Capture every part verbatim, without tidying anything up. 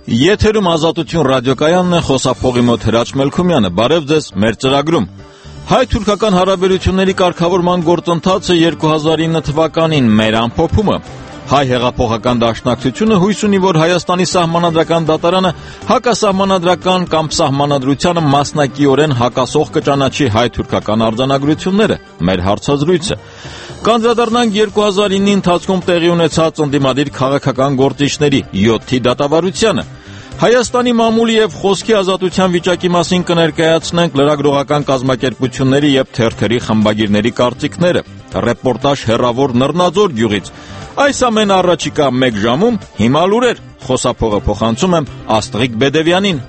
Եթերում Ազատություն ռադիոկայանն է, խոսափողի մոտ Հրաչ Մելքումյանը։ Բարև ձեզ մեր ծրագրում։ Հայ-թուրքական հարաբերությունների կարգավորման գործընթացը երկու հազար ինը թվականին մեր ամփոփումը։ Հայ հեղափոխական դաշնակցությունը հույս ունի, որ Հայաստանի սահմանադրական դատարանը հակասահմանադրական կամ սահմանադրությանը մասնակիորեն հակասող կճանաչի հայ-թուրքական արձանագրությունները։ Մեր հարցազրույցը։ Կանդրադառնանք երկու հազար ինի ընթացքում տեղի ունեցած ընդդիմադիր քաղաքական գործիչների յոթի դատավարությանը։ Հայաստանի մամուլի եւ խոսքի ազատության վիճակի մասին կներկայացնենք լրագրողական կազմակերպությունների եւ թերթերի խմբագիրների կարծիքները։ Ռեպորտաժ հեռավոր Նռնաձոր գյուղից։ Այս ամենը առաջիկա մեկ ժամում հիմա լուրեր։ Խոսափողը փոխանցում եմ Աստղիկ Բեդևյանին։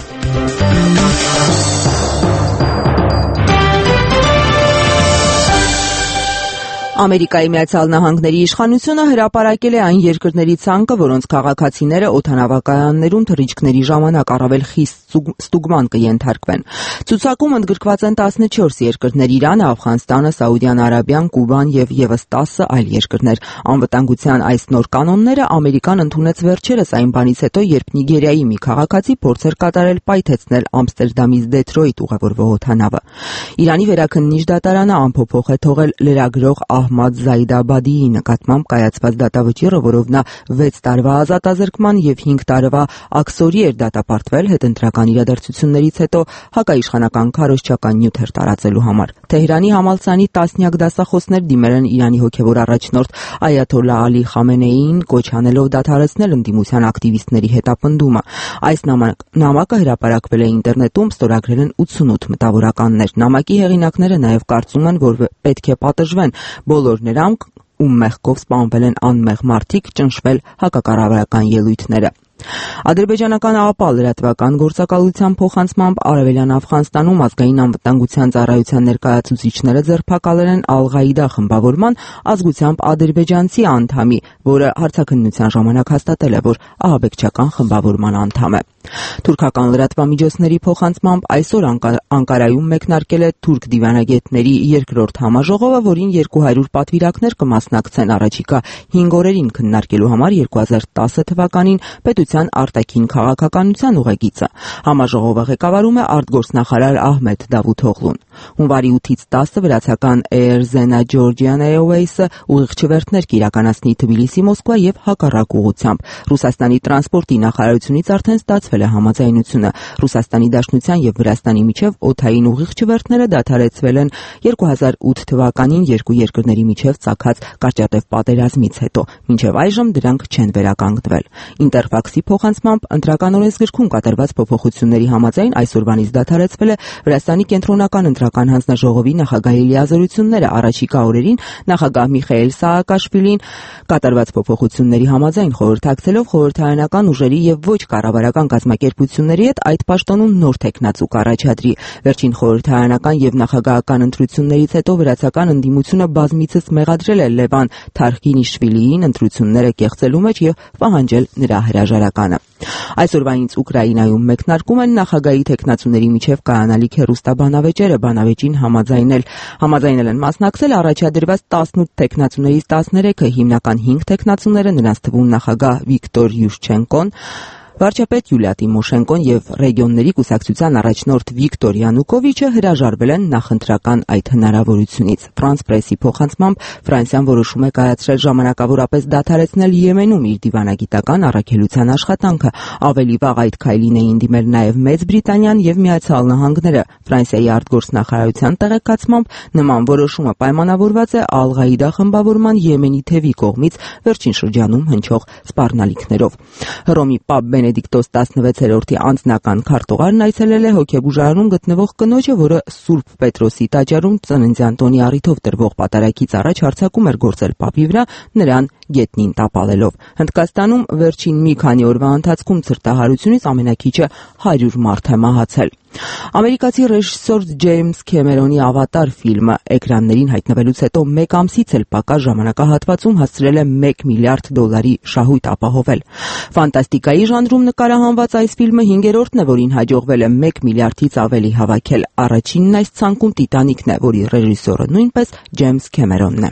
Ամերիկայի Միացյալ Նահանգների իշխանությունը հրապարակել է այն երկրների ցանկը, որոնց քաղաքացիները օդանավակայաններում թռիչքների ժամանակ առավել խիստ ստուգման կենթարկվեն։ Ցուցակում ընդգրկված են տասնչորս երկրներ՝ Իրանը, Աֆղանստանը, Սաուդյան Արաբիան, Կուբան եւ եւս տասը այլ երկրներ։ Անվտանգության այս նոր կանոնները Ամերիկան ընդունեց վերջերս այն բանից հետո, երբ Նիգերիայի մի քաղաքացի փորձեր կատարել պայթեցնել Ամստերդամից Դեթրոյթ ուղևորվող օդանավը։ Իրանի վերաքննիչ դատարանը անփոփոխ է թողել լրագրող Ահմադ Զայդաբադիի նկատմամբ կայացված դատավճիռը, որով նա վեց տարվա ազատազրկման եւ հինգ տարվա աքսորի էր դատապարտվել հետընտրական իրադարձություններից հետո հակաիշխանական քարոզչական նյութեր տարածելու համար։ Թեհրանի համալսարանի տասնյակ դասախոսներ դիմել են Իրանի հոգեվոր առաջնորդ Այաթոլլահ Ալի Խամենեիին, կոչ անելով դադարեցնել ընդդիմության ակտիվիստների հետապնդումը։ Այս նամակը հրապարակվել է ինտերնետում, ստորագրել են ութսունութ մտավորականներ։ Նամակի հեղինակները նաեւ կարծում են, որ պետք է պատժվեն բոլոր նրանք, ում մեղքով սպանվել են անմեղ մարդիկ, ճնշվել հակակառավարական ելույթները։ Ադրբեջանական ԱՊԱ լրատվական գործակալության փոխանցմամբ Արևելյան Աֆղանստանում ազգային անվտանգության ծառայության ներկայացուցիչները ձերբակալել են Ալ-Ղաիդա խմբավորման ազգությամբ ադրբեջանցի անդամի, որը հարցաքննության ժամանակ հաստատել է, որ ահաբեկչական խմբավորման անդամ է։ Թուրքական լրատվամիջոցների փոխանցմամբ այսօր Անկարայում մեկնարկել է թուրք դիվանագետների երկրորդ համաժողովը, որին երկու հարյուր պատվիրակներ կմասնակցեն առաջիկա հինգ օրերին քննարկելու համար երկու հազար տասը թվականին պետության արտաքին քաղաքականության ուղեգիծը։ Համաժողովը ղեկավարում է արտգործնախարար Ահմեդ Դավութօղլուն։ Հունվարի ութից տասը վրացական Air Zena Georgian Airways-ը ուղիղ չվերթներ կիրականացնի Թբիլիսի, Մոսկվա եւ հակառակ ուղղությամբ։ Ռուսաստանի տրանսպորտի նախարարությունից արդեն ստացվել է համաձայնությունը։ Ռուսաստանի Դաշնության եւ Վրաստանի միջև օդային ուղիղ չվերթները դադարեցվել են երկու հազար ութ թվականին երկու երկրների միջև ծագած կարճատև պատերազմից հետո։ Մինչև այժմ դրանք չեն վերականգնվել։ Ինտերֆաքսի փոխանցմամբ ընտրական օրենսգրքում կատարված փոփոխությունների համաձայն այսօրվանից դադարեցվել է Վրաստանի կենտրոնական ընտրական հանձնաժողովի նախագահի լիազորությունները։ Առաջիկա օրերին նախագահ Միխայել Սաակաշվիլին կատարված փոփոխությունների համաձայն խորհրդակցելով խորհրդարանական ուժերի եւ ոչ կառավարական կազմակերպությունների հետ այդ պաշտոնում նոր տեխնացու կառաջադրի։ Վերջին խորհրդարանական եւ նախագահական ընտրություններից հետո վրացական ընդդիմությունը բազմիցս մեղադրել է Լևան Թարխինիշվիլիին ընտրությունները կեղծելու մեջ եւ պահանջել նրա հրաժարականը։ Այսօրվանից Ուկրաինայում մեկնարկում են նախագահի տեխնացուների միջև կայանալիք հեռուստաբանավեճերը, բանավեճին համաձայնել համաձայնել են մասնակցել առաջադրված տասնութ տեխնացուներից տասներեքը, հիմնական հինգ տեխնացուները, նրանց թվում նախագահ Վիկտոր Յուշչենկոն, վարչապետ Յուլիա Տիմոշենկոն եւ ռեգիոնների կուսակցության առաջնորդ Վիկտոր Յանուկովիչը հրաժարվել են նախընտրական այդ հնարավորությունից։ Ֆրանս պրեսի փոխանցմամբ Ֆրանսիան որոշում է կայացրել ժամանակավորապես դադարեցնել Եմենում իր դիվանագիտական առաքելության աշխատանքը։ Ավելի վաղ այդ քայլին էին դիմել նաեւ Մեծ Բրիտանիան եւ Միացյալ Նահանգները։ Ֆրանսիայի արտգործնախարարության տեղեկացմամբ նման որոշումը պայմանավորված է Ալ-Ղաիդա խմբավորման Եմենի թևի կողմից վերջին շրջանում հնչող սպառնալիքներով։ Հռոմի Պապ Բենեդիկտոս տասնվեցերորդի անձնական քարտուղարն այցելել է հոգեբուժարանում գտնվող կնոջը, որը Սուրբ Պետրոսի տաճարում ծննդյան տոնի առիթով տրվող պատարագից առաջ հարձակում էր գործել Պապի վրա, նրան գետնին տապալելով։ Հնդկաստանում վերջին մի քանի օրվա ընթացքում ցրտահարությունից ամենաքիչը հարյուր մարդ է մահացել։ Ամերիկացի ռեժիսոր Ջեյմս Քեմերոնի «Ավատար» ֆիլմը էկրաններին հայտնվելուց հետո մեկ ամսից էլ պակաս ժամանակահատվածում հասցրել է մեկ միլիարդ դոլարի շահույթ ապահովել։ Ֆանտաստիկայի ժանրում նկարահանված այս ֆիլմը հինգերորդն է, որին հաջողվել է մեկ միլիարդից ավելի հավաքել։ Առաջինն այս ցանկում Տիտանիկն է, որի ռեժիսորը նույնպես Ջեյմս Քեմերոնն է։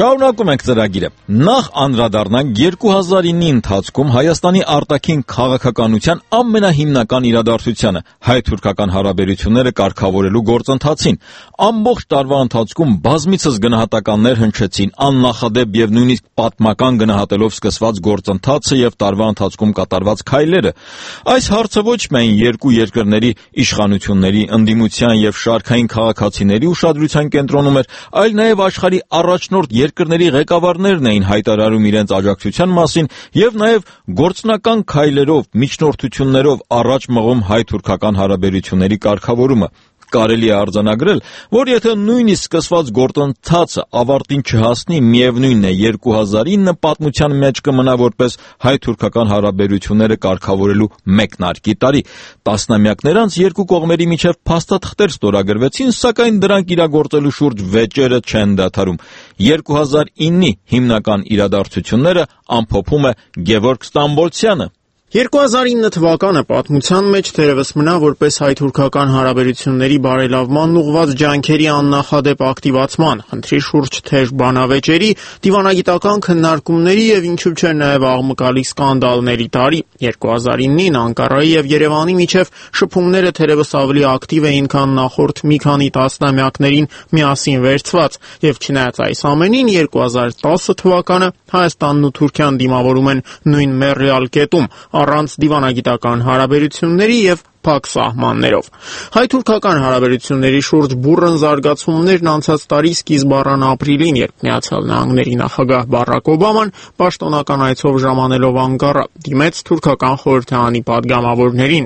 Շարունակում ենք ծրագիրը։ Նախ անդրադառնանք երկու հազար իննի ընթացքում Հայաստանի արտաքին քաղաքականության ամենահիմնական իրադարձությանը՝ հայ-թուրքական հարաբերությունները կարգավորելու գործընթացին։ Ամբողջ տարվա ընթացքում բազմիցս գնահատականներ հնչեցին աննախադեպ եւ նույնիսկ պատմական գնահատելով սկսված գործընթացը եւ տարվա ընթացքում կատարված քայլերը։ Այս հարցը ոչ միայն երկու երկրների իշխանությունների, ընդդիմության եւ շարքային քաղաքացիների ուշադրության կենտրոնում էր, այլ նաեւ աշխարհի առաջնորդ երկրների ղեկավարներն էին հայտարարում իրենց աջակցության մասին եւ նաեւ գործնական քայլերով, միջնորդություններով առաջ մղում հայ-թուրքական հարաբերությունների կարգավորումը։ Կարելի է արձանագրել, որ եթե նույնիսկ սկսված գործընթացը ավարտին չհասնի, միևնույնն է երկու հազար ինը պատմության մեջ կմնա որպես հայ-թուրքական հարաբերությունները կարգավորելու մեկնարկի տարի։ Տասնամյակներ անց երկու կողմերի միջև փաստաթղթեր ստորագրվեցին, սակայն դրանք իրագործելու շուրջ վեճերը չեն դադարում։ երկու հազար իննի հիմնական իրադարձությունները ամփոփում է Գևորգ Ստամբոլցյանը։ երկու հազար ինը թվականը պատմության մեջ թերևս մնա որպես հայ-թուրքական հարաբերությունների բարելավման ուղղված ջանքերի աննախադեպ ակտիվացման, խնդրի շուրջ թեժ բանավեճերի, դիվանագիտական քննարկումների եւ ինչու՞ չէ նաեւ աղմկալի սկանդալների տարի։ երկու հազար ինին Անկարայի եւ Երևանի միջև շփումները թերևս ավելի ակտիվ էին, քան նախորդ մի քանի տասնամյակներին միասին վերցված, եւ չնայած այս ամենին երկու հազար տասը թվականը Հայաստանն ու Թուրքիան դիմավորում են նույն մեռյալ կետում, առանց դիվանագիտական հարաբերությունների եւ փակ սահմաններով։ Հայ-թուրքական հարաբերությունների շուրջ բուռն զարգացումներն անցած տարի սկիզբ առան ապրիլին, երբ Միացյալ Նահանգների նախագահ Բարակ Օբաման պաշտոնական այցով ժամանելով Անկարա դիմեց թուրքական խորհրդարանի падգամավորներին։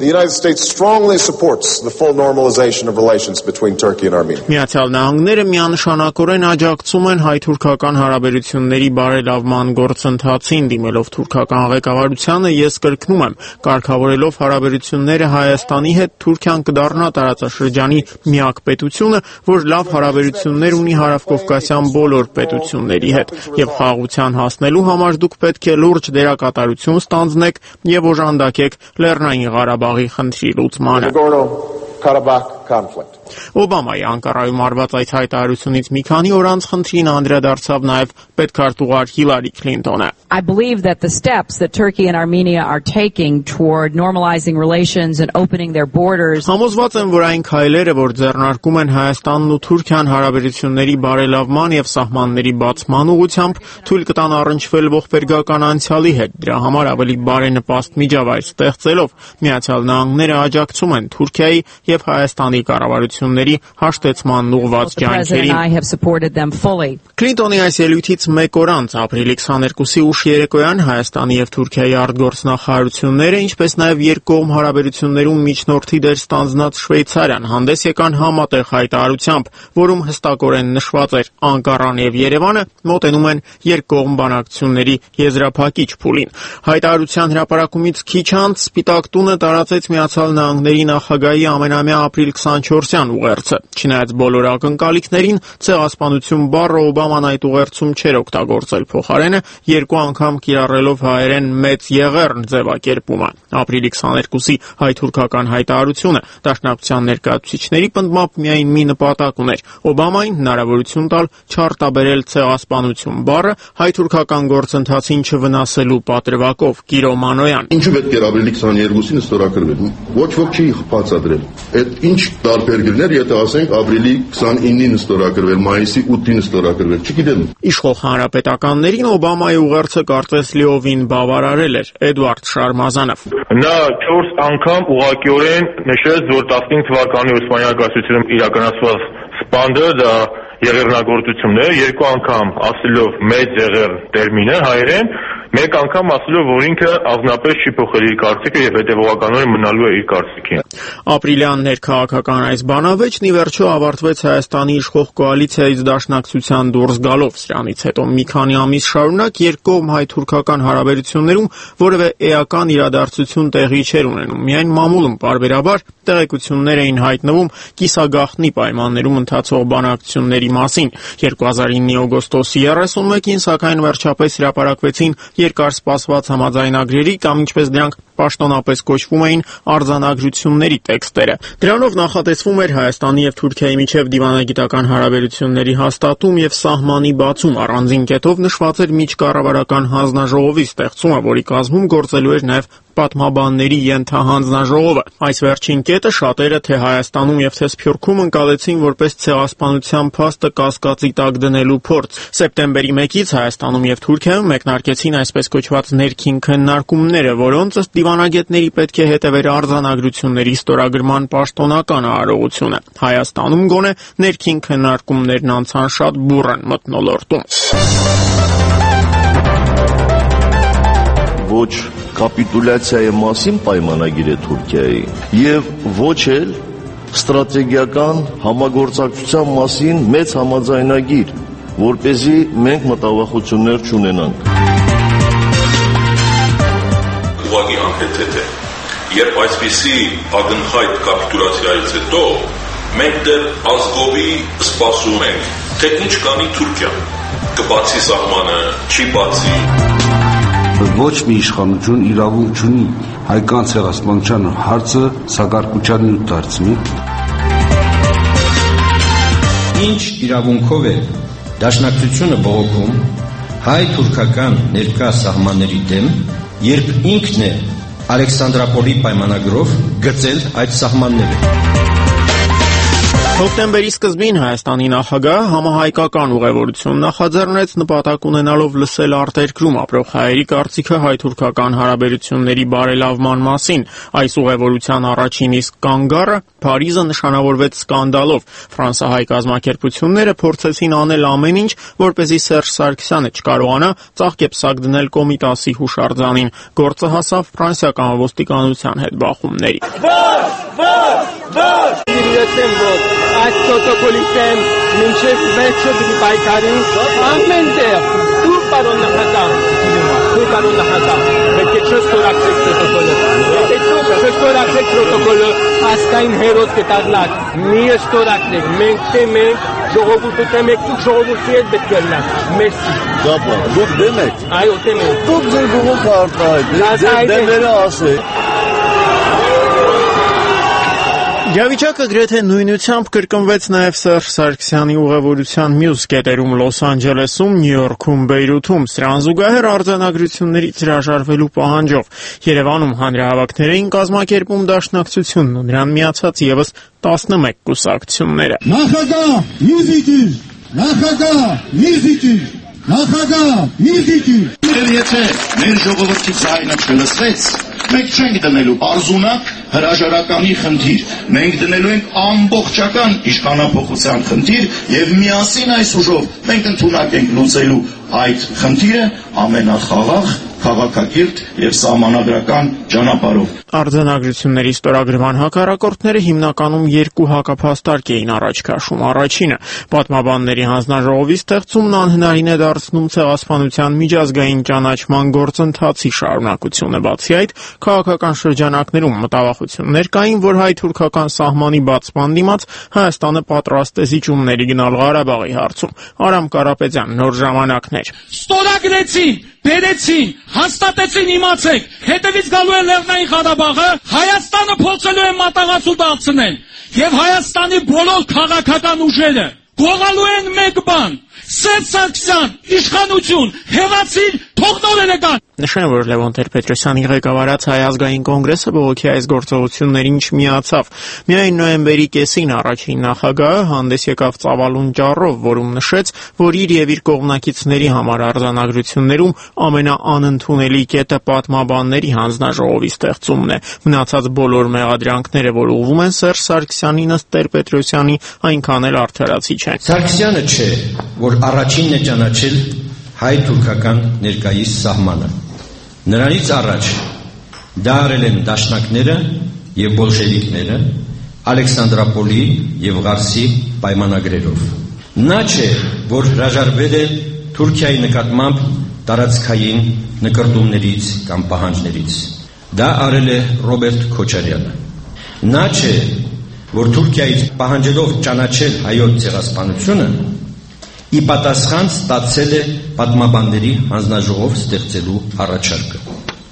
Միացյալ Նահանգները միանշանակորեն աջակցում են հայ-թուրքական հարաբերությունների բարելավման գործընթացին, դիմելով թուրքական ղեկավարությանը ես կրկնում եմ, կարգավորելով հարաբերությունները Հայաստանի Հայաստանի հետ Թուրքիան կդառնա տարածաշրջանի միակ պետությունը, որ լավ հարաբերություններ ունի հարավկովկասյան բոլոր պետությունների հետ, եւ խաղաղության հասնելու համար դուք պետք է լուրջ դերակատարություն ստանձնեք եւ օժանդակեք Լեռնային Ղարաբաղի խնդրի լուծմանը։ Օբամայի Անկարայում արված այդ հայտարարությունից մի քանի օր անց խնդրին անդրադարձավ նաև պետքարտուղար Հիլարի Քլինտոնը։ I believe that the steps that Turkey and Armenia are taking toward normalizing relations and opening their borders Համոզված եմ, որ այն քայլերը, որ ձեռնարկում են Հայաստանն ու Թուրքիան հարաբերությունների բարելավման եւ սահմանների բացման ուղղությամբ, թույլ կտան առնչվել ողբերգական անցյալի հետ, դրա համար ավելի բարենպաստ միջավայր ստեղծելով Միացյալ Նահանգները աջակցում են Թուրքիայի եւ Հայաստանի կառավարությունների հաշտեցման ուղղված ջանքերին։ Քլինտոնի այս ելույթից մեկ օր անց ապրիլի քսաներկուսի ուշ երեկոյան Հայաստանի եւ Թուրքիայի արտգործնախարարությունները, ինչպես նաեւ երկկողմ հարաբերություններում միջնորդի դեր ստանձնած Շվեյցարիան հանդես եկան համատեղ հայտարարությամբ, որում հստակորեն նշված էր Անկարան եւ Երևանը մոտենում են երկկողմ բանակցությունների եզրափակիչ փուլին։ Հայտարարության հրապարակումից քիչ անց Սպիտակ տունը տարածեց Միացյալ Նահանգների նախագահի ամենամյա ապրիլ քսանչորսյան ուղերձը։ Չնայած բոլոր ակնկալիքներին, ցեղասպանություն բառը Օբաման այդ ուղերձում չէր օգտագործել, փոխարենը երկու անգամ կիրառելով հայերեն մեծ եղեռն ձևակերպումը։ Ապրիլի քսաներկուսի հայ-թուրքական հայտարարությունը դաշնակցության ներկայացուցիչների պնդմամբ միայն մի նպատակ ուներ՝ Օբամային հնարավորություն տալ չարտաբերել ցեղասպանություն բառը հայ-թուրքական գործընթացին չվնասելու պատրվակով։ Կիրո Մանոյան։ Ինչու պետք է ապրիլի քսաներկուսին ստորագրվել։ Ոչ ոք չի բացատրել։ Այդ ինչ տարբերություններ, եթե ասենք ապրիլի քսանինին ստորագրվել, մայիսի ութին ստորագրվել, չգիտեմ։ Իշխող հանրապետականներին Օբամայի ուղերձը կարծես լիովին բավարարել էր Էդվարդ Շարմազանով։ Նա չորս անգամ ուղղակիորեն նշեց, որ տասնհինգ թվականի Օսմանյան կայսրությունում իրականացված սպանդը դա եղեռնագործությունն է, երկու անգամ ասելով մեծ եղեռ տերմինը հայերեն, մեկ անգամ ասելով, որ ինքը ազնապես չի փոխել իր կարծիքը եւ հետեւողականորեն մնալու է իր կարծիքին։ Ապրիլյան ներքաղաքական այս բանավեճն ի վերջո ավարտվեց Հայաստանի իշխող կոալիցիայից դաշնակցության դուրս գալով։ Սրանից հետո մի քանի ամիս շարունակ երկկողմ հայ-թուրքական հարաբերություններում որևէ էական իրադարձություն տեղի չէր ունենում, միայն մամուլում պարբերաբար տեղեկություններ էին հայտնվում կիսագաղտնի պայմաններում ընթացող բանակցությունների մասին։ երկու հազար ինի օգոստոսի երեսունմեկին, սակայն վերջապես հրապարակվեցին երկար սպասված համաձայնագրերի կամ ինչպես դրանք պաշտոնապես կոչվում էին արձանագրությունների տեքստերը։ Դրանով նախատեսվում էր Հայաստանի եւ Թուրքիայի միջև դիվանագիտական հարաբերությունների հաստատում եւ սահմանի բացում։ Առանձին կետով նշված էր միջկառավարական հանձնաժողովի ստեղծումը, որի կազմում գործելու էր նաեւ պատմաբանների ենթահանձնաժողովը։ Այս վերջին կետը շատերը թե Հայաստանում եւ թե Սփյուռքում ընկալեցին որպես ցեղասպանության փաստը կասկածի տակ դնելու փորձ։ Սեպտեմբերի մեկից Հայաստանում եւ Թուրքիայում մեկնարկեցին այսպես կոչված ներքին քննարկումները, որոնց ըստ դիվանագետների պետք է հետևեր արձանագրությունների ստորագրման պաշտոնական արարողությունը։ Հայաստանում գոնե ներքին քննարկումներն անցան շատ բուռն մթնոլորտում։ Ոչ կապիտուլյացիայի մասին պայմանագիր է Թուրքիայի եւ ոչ էլ ստրատեգիական համագործակցության մասին մեծ համաձայնագիր, որպեսզի մենք մտավախություններ չունենանք։ Ուղղակի անհեթեթ է, երբ այսպիսի ակնհայտ կապիտուլյացիայից հետո մենք դեռ ազգովի սպասում ենք, թե ինչ կանի Թուրքիան, կբացի սահմանը, չի բացի։ Ոչ մի իշխանություն իրավունք չունի հայկական ցեղասպանության հարցը սակարկության նյութ դարձնի։ Ինչ իրավունքով է դաշնակցությունը բողոքում հայ-թուրքական ներկա սահմանների դեմ, երբ ինքն է Ալեքսանդրապոլի պայմանագրով գծել այդ սահմանները։ Հոկտեմբերի սկզբին Հայաստանի նախագահը համահայկական ուղևորություն նախաձեռնեց նպատակ ունենալով լսել արտերկրում ապրող հայերի կարծիքը հայ-թուրքական հարաբերությունների բարելավման մասին։ Այս ուղևորության առաջին իսկ կանգառը Փարիզը նշանավորվեց սկանդալով։ Ֆրանսահայ կազմակերպությունները փորձեցին անել ամեն ինչ, որպեսզի Սերժ Սարգսյանը չկարողանա ծաղկեպսակ դնել Կոմիտասի հուշարձանին։ Գործը հասավ ֆրանսիական ոստիկանության հետ բախումների։ Այդ պրոտոկոլիստեն մինչև վերջը դի պայքարին ամեն տեղ դու պարոն նախագահ դու պարոն նախագահ պետք է չստորացեք պրոտոկոլը պետք է չստորացեք պրոտոկոլը ասկային հերոս կտարլակ մի ստորացեք մենք թե մենք ժողովուրդը թե մենք ու ժողովուրդի հետ պետք է լավ մերսի Դապա դուք դեմ եք այո դեմ եք դուք ձեր բողոքը արտահայտեք ձեր դեմերը ասեք Իրավիճակը գրեթե նույնությամբ կրկնվեց նաև Սերժ Սարգսյանի ուղևորության մյուս կետերում Լոս Անջելեսում, Նյու Յորքում, Բեյրութում, սրան զուգահեռ արձանագրություններից հրաժարվելու պահանջով։ Երևանում հանրահավաքներ էին կազմակերպում Դաշնակցությունն ու նրան միացած ևս տասնմեկ կուսակցությունները։ Նախագահ, մի զիջիր, նախագահ, մի զիջիր, նախագահ, մի զիջիր։ Եթե մեր ժողովրդի ձայնը չլսվեց, մենք չենք դնելու արզունակ հրաժարականի խնդիր, մենք դնելու ենք ամբողջական իշխանափոխության խնդիր եւ միասին այս ուժով մենք ընդունակ ենք լուծելու այդ խնդիրը ամենախաղաղ, քաղաքակիրթ եւ սահմանադրական ճանապարհով։ Արձանագրությունների ստորագրման հակառակորդները հիմնականում երկու հակափաստարկ էին առաջ քաշում։ Առաջինը պատմաբանների հանձնաժողովի ստեղծումն անհնարին է դարձնում ցեղասպանության միջազգային ճանաչման գործընթացի շարունակությունը։ Բացի այդ, քաղաքական շրջանակներում մտավախություններ կային, որ հայ-թուրքական սահմանի բացման դիմաց Հայաստանը պատրաստ է զիջումների գնալ Ղարաբաղի հարցում։ Արամ Կարապետյան, Նոր ժամանակներ։ Ստորագրեցին, բերեցին, հաստատեցին, իմացեք, հետևից գալու է Լեռնային Ղարաբաղը, Հայաստանը փորձելու է մատաղացու դարձնել, եւ Հայաստանի բոլոր քաղաքական ուժերը գողալու են մեկ բան. Սերժ Սարգսյան, իշխանություն, հեղացիր, թողնողները կան։ Նշեմ, որ Լևոն Տեր-Պետրոսյանի ղեկավարած Հայ ազգային կոնգրեսը բողոքի այս գործողություններին չմիացավ։ Միայն նոյեմբերի կեսին առաջին նախագահը հանդես եկավ ծավալուն ճառով, որում նշեց, որ իր եւ իր կողմնակիցների համար արձանագրություններում ամենաանընդունելի կետը պատմաբանների հանձնաժողովի ստեղծումն է։ Մնացած բոլոր մեղադրանքները, որ ուղղվում են Սերժ Սարգսյանին, ըստ Տեր-Պետրոսյանի, այնքան էլ արդարացի չեն։ Սարգսյանը չէ, որ առաջինն է ճանաչել հայ-թուրքական ներկայիս սահմանը։ Նրանից առաջ դա արել են դաշնակները եւ բոլշևիկները Ալեքսանդրապոլի եւ Ղարսի պայմանագրերով։ Նա չէ, որ հրաժարվել է Թուրքիայի նկատմամբ տարածքային նկրտումներից կամ պահանջներից։ Դա արել է Ռոբերտ Քոչարյանը։ Նա չէ, որ Թուրքիայից պահանջելով ճանաչել հայոց ցեղասպանությունը ի պատասխան ստացել է պատմաբանների հանձնաժողով ստեղծելու առաջարկը։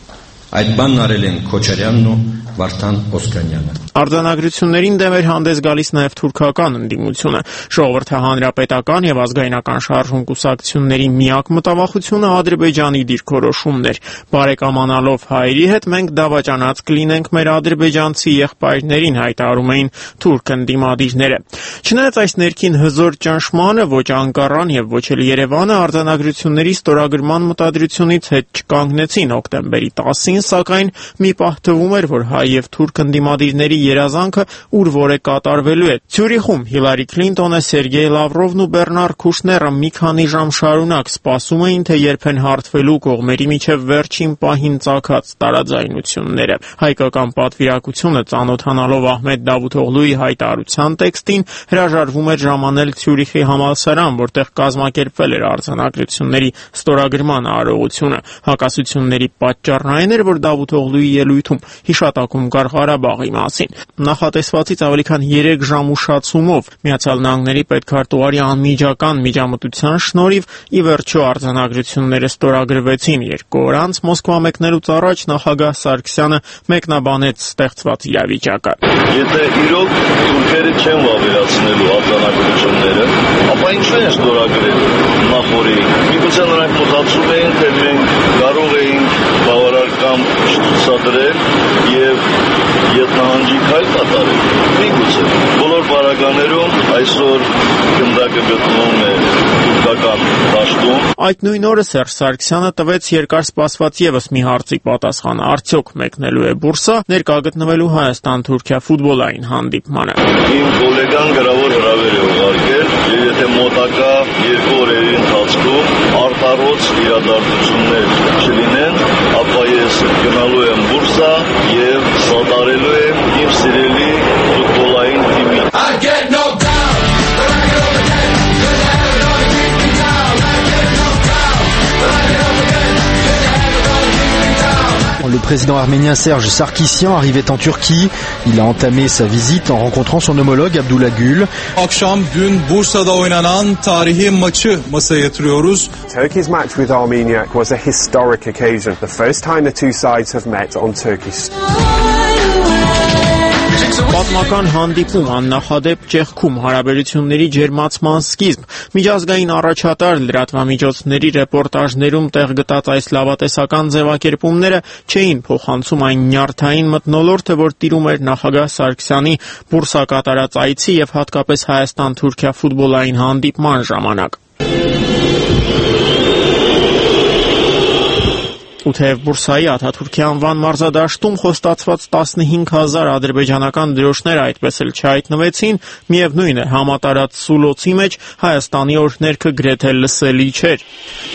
Այդ բանն արել են Քոչարյանն ու Վարդան Օսկանյանը։ Արձանագրություններին դեմ էր հանդես գալիս նաև թուրքական ընդդիմությունը։ Ժողովրդի հանրապետական եւ ազգայնական շարժում կուսակցությունների միակ մտավախությունը Ադրբեջանի դիրքորոշումն էր։ Բարեկամանալով հայերի հետ մենք դավաճանած կլինենք մեր ադրբեջանցի եղբայրներին, հայտարարում էին թուրք ընդդիմադիրները։ Չնայած այս ներքին հզոր ճնշմանը ոչ Անկարան եւ ոչ էլ Երևանը արձանագրությունների ստորագրման մտադրությունից հետ չկանգնեցին։ Օկտեմբերի տասին, սակայն մի պահ թվում էր, որ հայ եւ թուրք ընդդիմադիրների երազանքը ուր որ է կատարվելու է։ Ցյուրիխում Հիլարի Քլինտոնը, Սերգեյ Լավրովն ու Բեռնար Քուշները մի քանի ժամ շարունակ սպասում էին, թե երբ են հարթվելու կողմերի միջև վերջին պահին ծագած տարաձայնությունները։ Հայկական պատվիրակությունը, ծանոթանալով Ահմեդ Դավութօղլուի հայտարարության տեքստին, հրաժարվում էր ժամանել Ցյուրիխի համալսարան, որտեղ կազմակերպվել էր արձանագրությունների ստորագրման արարողությունը։ Հակասությունների պատճառն այն էր, որ Դավութօղլուի ելույթում հիշատակում կար Ղարաբաղի մասին։ Նախատեսվածից ավելի քան երեք ժամ ուշացումով Միացյալ Նահանգների պետքարտուղարի անմիջական միջամտության շնորհիվ ի վերջո արձանագրությունները ստորագրվեցին։ Երկու օր անց Մոսկվա մեկնելուց առաջ նախագահ Սարգսյանը մեկնաբանեց ստեղծված իրավիճակը։ Եթե իրոք թուրքերը չեն վավերացնելու արձանագրությունները, ապա ինչու են ստորագրել նախորի։ Միգուցե նրանք մտածում էին, թե մենք կարող էինք բավարար կամ ցուցադրել եւ ետնահանջի քայլ կատարել։ Միգուցե բոլոր բարականերում այսօր գնդակը գտնվում է թուրքական դաշտում։ Այդ նույն օրը Սերժ Սարգսյանը տվեց երկար սպասված եւս մի հարցի պատասխան. արդյոք մեկնելու է բուրսա ներկա գտնվելու Հայաստան-Թուրքիա ֆուտբոլային հանդիպմանը։ Իմ գոլեգան գրավոր հրավեր է ուղարկել, եւ եթե մոտակա երկու օրերի ընթացքում արտարոց իրադարձություններ չլինեն, ապա ես գնալու եմ բուրսա եւ սատարելու եմ իմ սիրելի ֆուտբոլային թիմին։ Le président arménien Serge Sarkisyan arrivait en Turquie. Il a entamé sa visite en rencontrant son homologue Abdullah Gül. Akşam dün Bursa'da oynanan tarihi maçı masaya yatırıyoruz. Turkey's match with Armenia was a historic occasion. The first time the two sides have met on Turkish. Պատմական հանդիպում, աննախադեպ ճեղքում, հարաբերությունների ջերմացման սկիզբ, միջազգային առաջատար լրատվամիջոցների ռեպորտաժներում տեղ գտած այս լավատեսական ձևակերպումները չէին փոխանցում այն նյարդային մթնոլորտը, որ տիրում էր նախագահ Սարգսյանի Բուրսա կատարած այցի եւ հատկապես Հայաստան-Թուրքիա ֆուտբոլային հանդիպման ժամանակ։ Ու թեև Բուրսայի Աթաթուրքի անվան մարզադաշտում խոստացված տասնհինգ հազար ադրբեջանական դրոշներ այդպես էլ չհայտնվեցին, միևնույն է, համատարած սուլոցի մեջ Հայաստանի օրհներգը գրեթե լսելի չէր։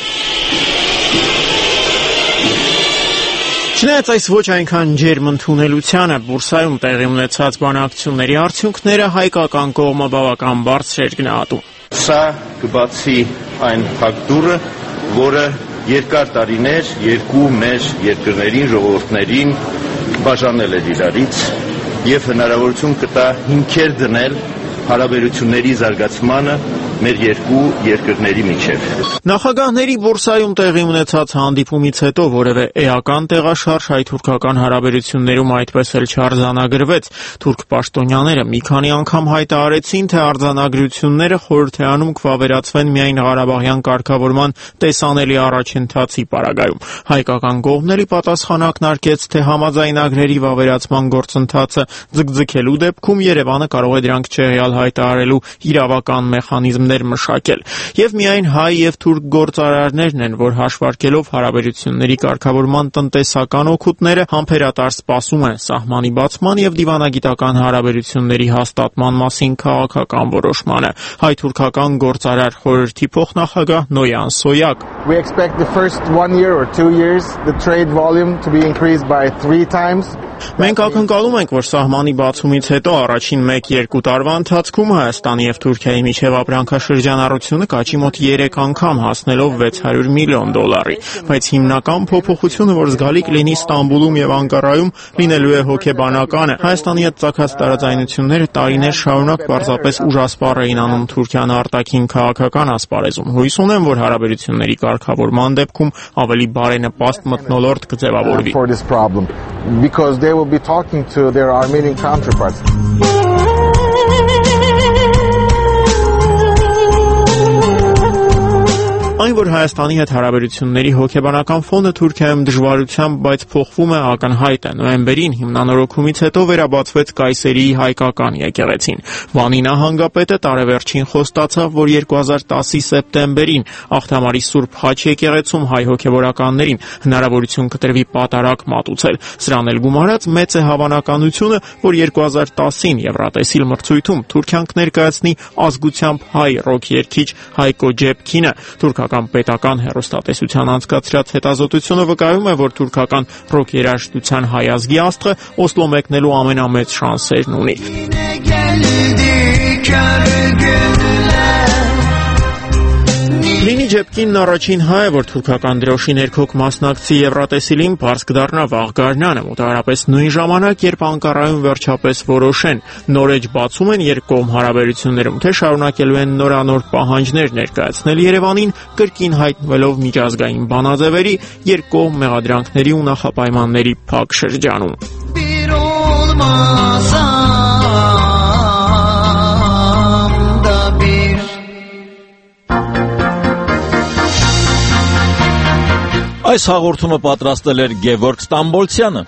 Չնայած այս ոչ այնքան ջերմ ընդունելությանը, Բուրսայում տեղի ունեցած բանակցությունների արդյունքները հայկական կողմը բավական բարձր էր գնահատում։ Սա կբացի այն ֆակտորը, որը երկար տարիներ երկու մեր երկրներին, ժողովուրդներին բաժանել էր իրարից եւ հնարավորություն կտա հիմքեր դնել հարաբերությունների զարգացմանը մեր երկու երկրների միջև։ Նախագահների Բուրսայում տեղի ունեցած հանդիպումից հետո որևէ էական տեղաշարժ հայ-թուրքական հարաբերություններում այդպես էլ չարձանագրվեց։ Թուրք պաշտոնյաները մի քանի անգամ հայտարարեցին, թե արձանագրությունները խորհուրդ է անում կվավերացվեն միայն Ղարաբաղյան կարգավորման տեսանելի առաջընթացի պարագայում։ Հայկական կողմն էլ պատասխան ակնարկեց, թե համաձայնագրերի վավերացման գործընթացը ձգձգելու դեպքում Երևանը կարող է դրանք չեղյալ հայտարարելու իրավական մեխանիզմներ մշակել։ Եվ միայն հայ եւ թուրք գործարարներն են, որ հաշվարկելով հարաբերությունների կարգավորման տնտեսական օգուտները համբերատար սպասում են սահմանի բացման եւ դիվանագիտական հարաբերությունների հաստատման մասին քաղաքական որոշմանը։ Հայ-թուրքական գործարար խորհրդի փոխնախագահ Նոյան Սոյակ. We expect the first one year or two years the trade volume to be increased by three times. Մենք ակնկալում ենք, որ սահմանի բացումից հետո առաջին մեկ-երկու տարվա ընթացքում Հայաստանի եւ Թուրքիայի միջև ապրանքաշրջանառությունը կաճի մոտ երեք անգամ հասնելով վեց հարյուր միլիոն դոլարի, բայց հիմնական փոփոխությունը, որ զգալի կլինի Ստամբուլում եւ Անկարայում, լինելու է հոգեբանական է։ Հայաստանի հետ ծագած տարաձայնությունները տարիներ շարունակ պարզապես ուժասպառ էին անում Թուրքիան արտաքին քաղաքական ասպարեզում։ Հույս ունեմ, որ հարաբերությունների կարգավորման դեպքում ավելի բարենպաստ մթնոլորտ կձևավորվի։ For this problem because they will be talking to their Armenian counterparts. Այն, որ Հայաստանի հետ հարաբերությունների հոգեբանական ֆոնը Թուրքիայում դժվարությամբ, բայց փոխվում է, ակնհայտ է։ Նոյեմբերին հիմնանորոգումից հետո վերաբացվեց Կայսերիի հայկական եկեղեցին։ Վանի նահանգապետը տարեվերջին խոստացավ, որ երկու հազար տասի սեպտեմբերին Աղթամարի Սուրբ Խաչ եկեղեցում հայ հոգեբաններին հնարավորություն կտրվի պատարակ մատուցել։ Սրան էլ գումարած մեծ է հավանականությունը, որ երկու հազար տասին Եվրատեսիլ մրցույթում Թուրքիան կներկայացնի ազգությամբ հայ ռոք երգիչ Հայկո Ջեփքինը։ Թուրքական պետական հեռուստատեսության անցկացրած հետազոտությունը վկայում է, որ թուրքական ռոք երաժշտության հայ ազգի աստղը Օսլո մեկնելու ամենամեծ շանսերն ունի։ Լինի Ջեփքինն առաջին հայ է, որ թուրքական դրոշի ներքոք մասնակցի Եվրատեսիլին, պարզ կդառնա վաղ գարնանը, մոտավորապես նույն ժամանակ, երբ Անկարայում վերջապես որոշեն նոր էջ բացում են երկկողմ հարաբերություններում, թե շարունակելու են նորանոր պահանջներ ներկայացնել Երևանին, կրկին հայտնվելով միջազգային բանաձևերի, երկկողմ մեղադրանքների ու նախապայմանների փակ շրջանում։ Այս հաղորդումը պատրաստել էր Գևորգ Ստամբոլցյանը։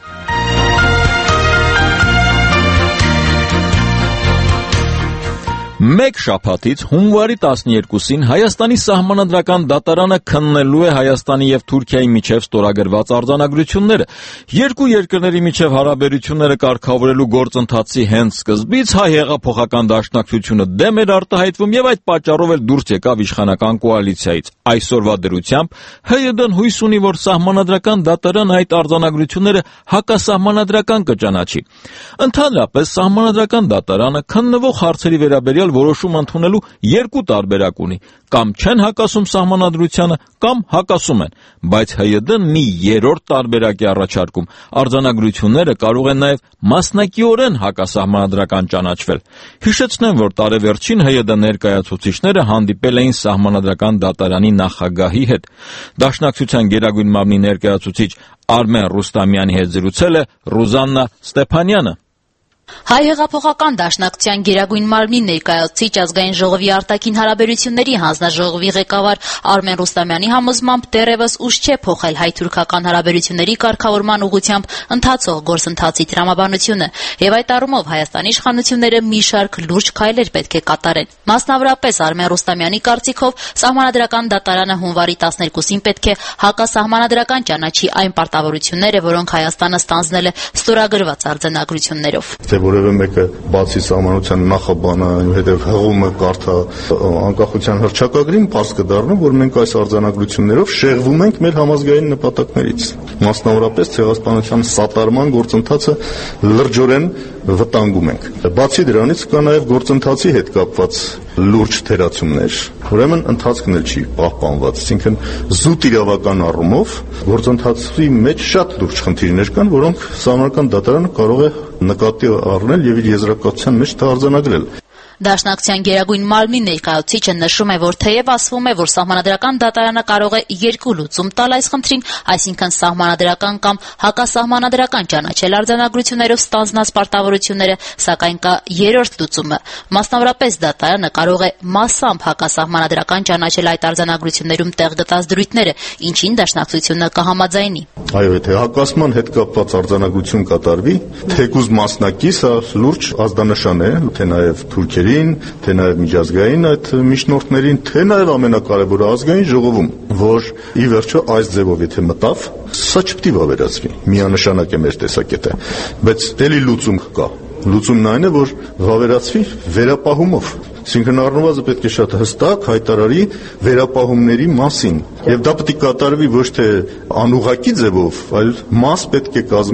Մեկ շաբաթից հունվարի տասներկուսին Հայաստանի սահմանադրական դատարանը քննելու է Հայաստանի եւ Թուրքիայի միջև ստորագրված արձանագրությունները։ Երկու երկրների միջև հարաբերությունները կարգավորելու գործընթացի հենց սկզբից հայ հեղափոխական դաշնակցությունը դեմ էր արտահայտվում եւ այդ պատճառով էլ դուրս եկավ իշխանական կոալիցիայից։ Այսօրվա դրությամբ ՀՅԴ-ն հույս ունի, որ սահմանադրական դատարանը այդ արձանագրությունները հակասահմանադրական կճանաչի։ Ընդհանրապես սահմանադրական դատարանը քննվող հարցերի վերաբերյալ որոշում ընդունելու երկու տարբերակ ունի, կամ չեն հակասում սահմանադրությանը, կամ հակասում են, բայց ՀՅԴ-ն մի երրորդ տարբերակ է առաջարկում։ Արձանագրությունները կարող են նաև մասնակիորեն հակասահմանադրական ճանաչվել։ Հիշեցնեմ, որ տարեվերջին ՀՅԴ ներկայացուցիչները հանդիպել էին սահմանադրական դատարանի նախագահի հետ։ Դաշնակցության գերագույն մամլի ներկայացուցիչ Արմեն Ռուստամյանի հետ զրուցել է Ռուզաննա Ստեփանյանը։ Հայ հեղափոխական դաշնակցության գերագույն մարմնի ներկայացուցիչ ազգային ժողովի արտաքին հարաբերությունների հանձնաժողովի ղեկավար Արմեն Ռուստամյանի համոզմամբ դեռևս ուշ չէ փոխել հայ-թուրքական հարաբերությունների կարգավորման ուղղությամբ ընթացող գործընթացի տրամաբանությունը, եւ այդ առումով Հայաստանի իշխանությունները մի շարք լուրջ քայլեր պետք է կատարեն։ Մասնավորապես Արմեն Ռուստամյանի կարծիքով սահմանադրական դատարանը հունվարի տասներկուսին պետք է հակասահմանադրական ճանաչի այն պարտավորությունները, որոնք Հայաստանը ստանձնել է ստորագրված արձանագրություններով։ Թե որևէ մեկը բացի սահմանության նախաբանը, հետև հղումը կարդա անկախության հռչակագրին, պարզ կդառնա, որ մենք այս արձանագրություններով շեղվում ենք մեր համազգային նպատակներից։ Մասնավորապես ցեղասպանության սատարման գործընթացը լրջորեն վտանգում ենք։ Բացի դրանից կա նաև գործընթացի հետ կապված լուրջ թերացումներ։ Ուրեմն ընթացքն էլ չի պահպանված, այսինքն զուտ իրավական առումով գործընթացի մեջ շատ լուրջ խնդիրներ կան, որոնք սահմանադրական դատարանը կարող է նկատի առնել եւ իր եզրակացության մեջ արձանագրել։ Դաշնակցության գերագույն մարմնի ներկայացուցիչը նշում է, որ թեև ասվում է, որ սահմանադրական դատարանը կարող է երկու լուծում տալ այս խնդրին, այսինքն սահմանադրական կամ հակասահմանադրական ճանաչել արձանագրություններով ստանձնած պարտավորությունները, սակայն կա երրորդ լուծումը։ Մասնավորապես դատարանը կարող է մասամբ հակասահմանադրական ճանաչել այդ արձանագրություններում տեղ գտած դրույթները, ինչին դաշնակցությունը կհամաձայնի։ Այո, եթե հակասման հետ կապված արձանագրություն կատարվի, թեկուզ մասնակից, սա լուրջ ազդանշան է, թե նաև թուրքերի, թե նաև միջազգային այդ միջնորդներին, թե նաև ամենակարևորը ազգային ժողովում, որ ի վերջո այս ձևով եթե մտավ, սա չպետք է վավերացվի։ Միանշանակ է մեր տեսակետը, բայց ելի լուծում կա։ Լուծումն այն է, որ վավերացվի վերապահումով։ Այսինքն առնվազն պետք է շատ հստակ հայտարարի վերապահումների մասին, եւ դա պետք է կատարվի ոչ թե անուղղակի ձևով, այլ մաս պետք է կազմի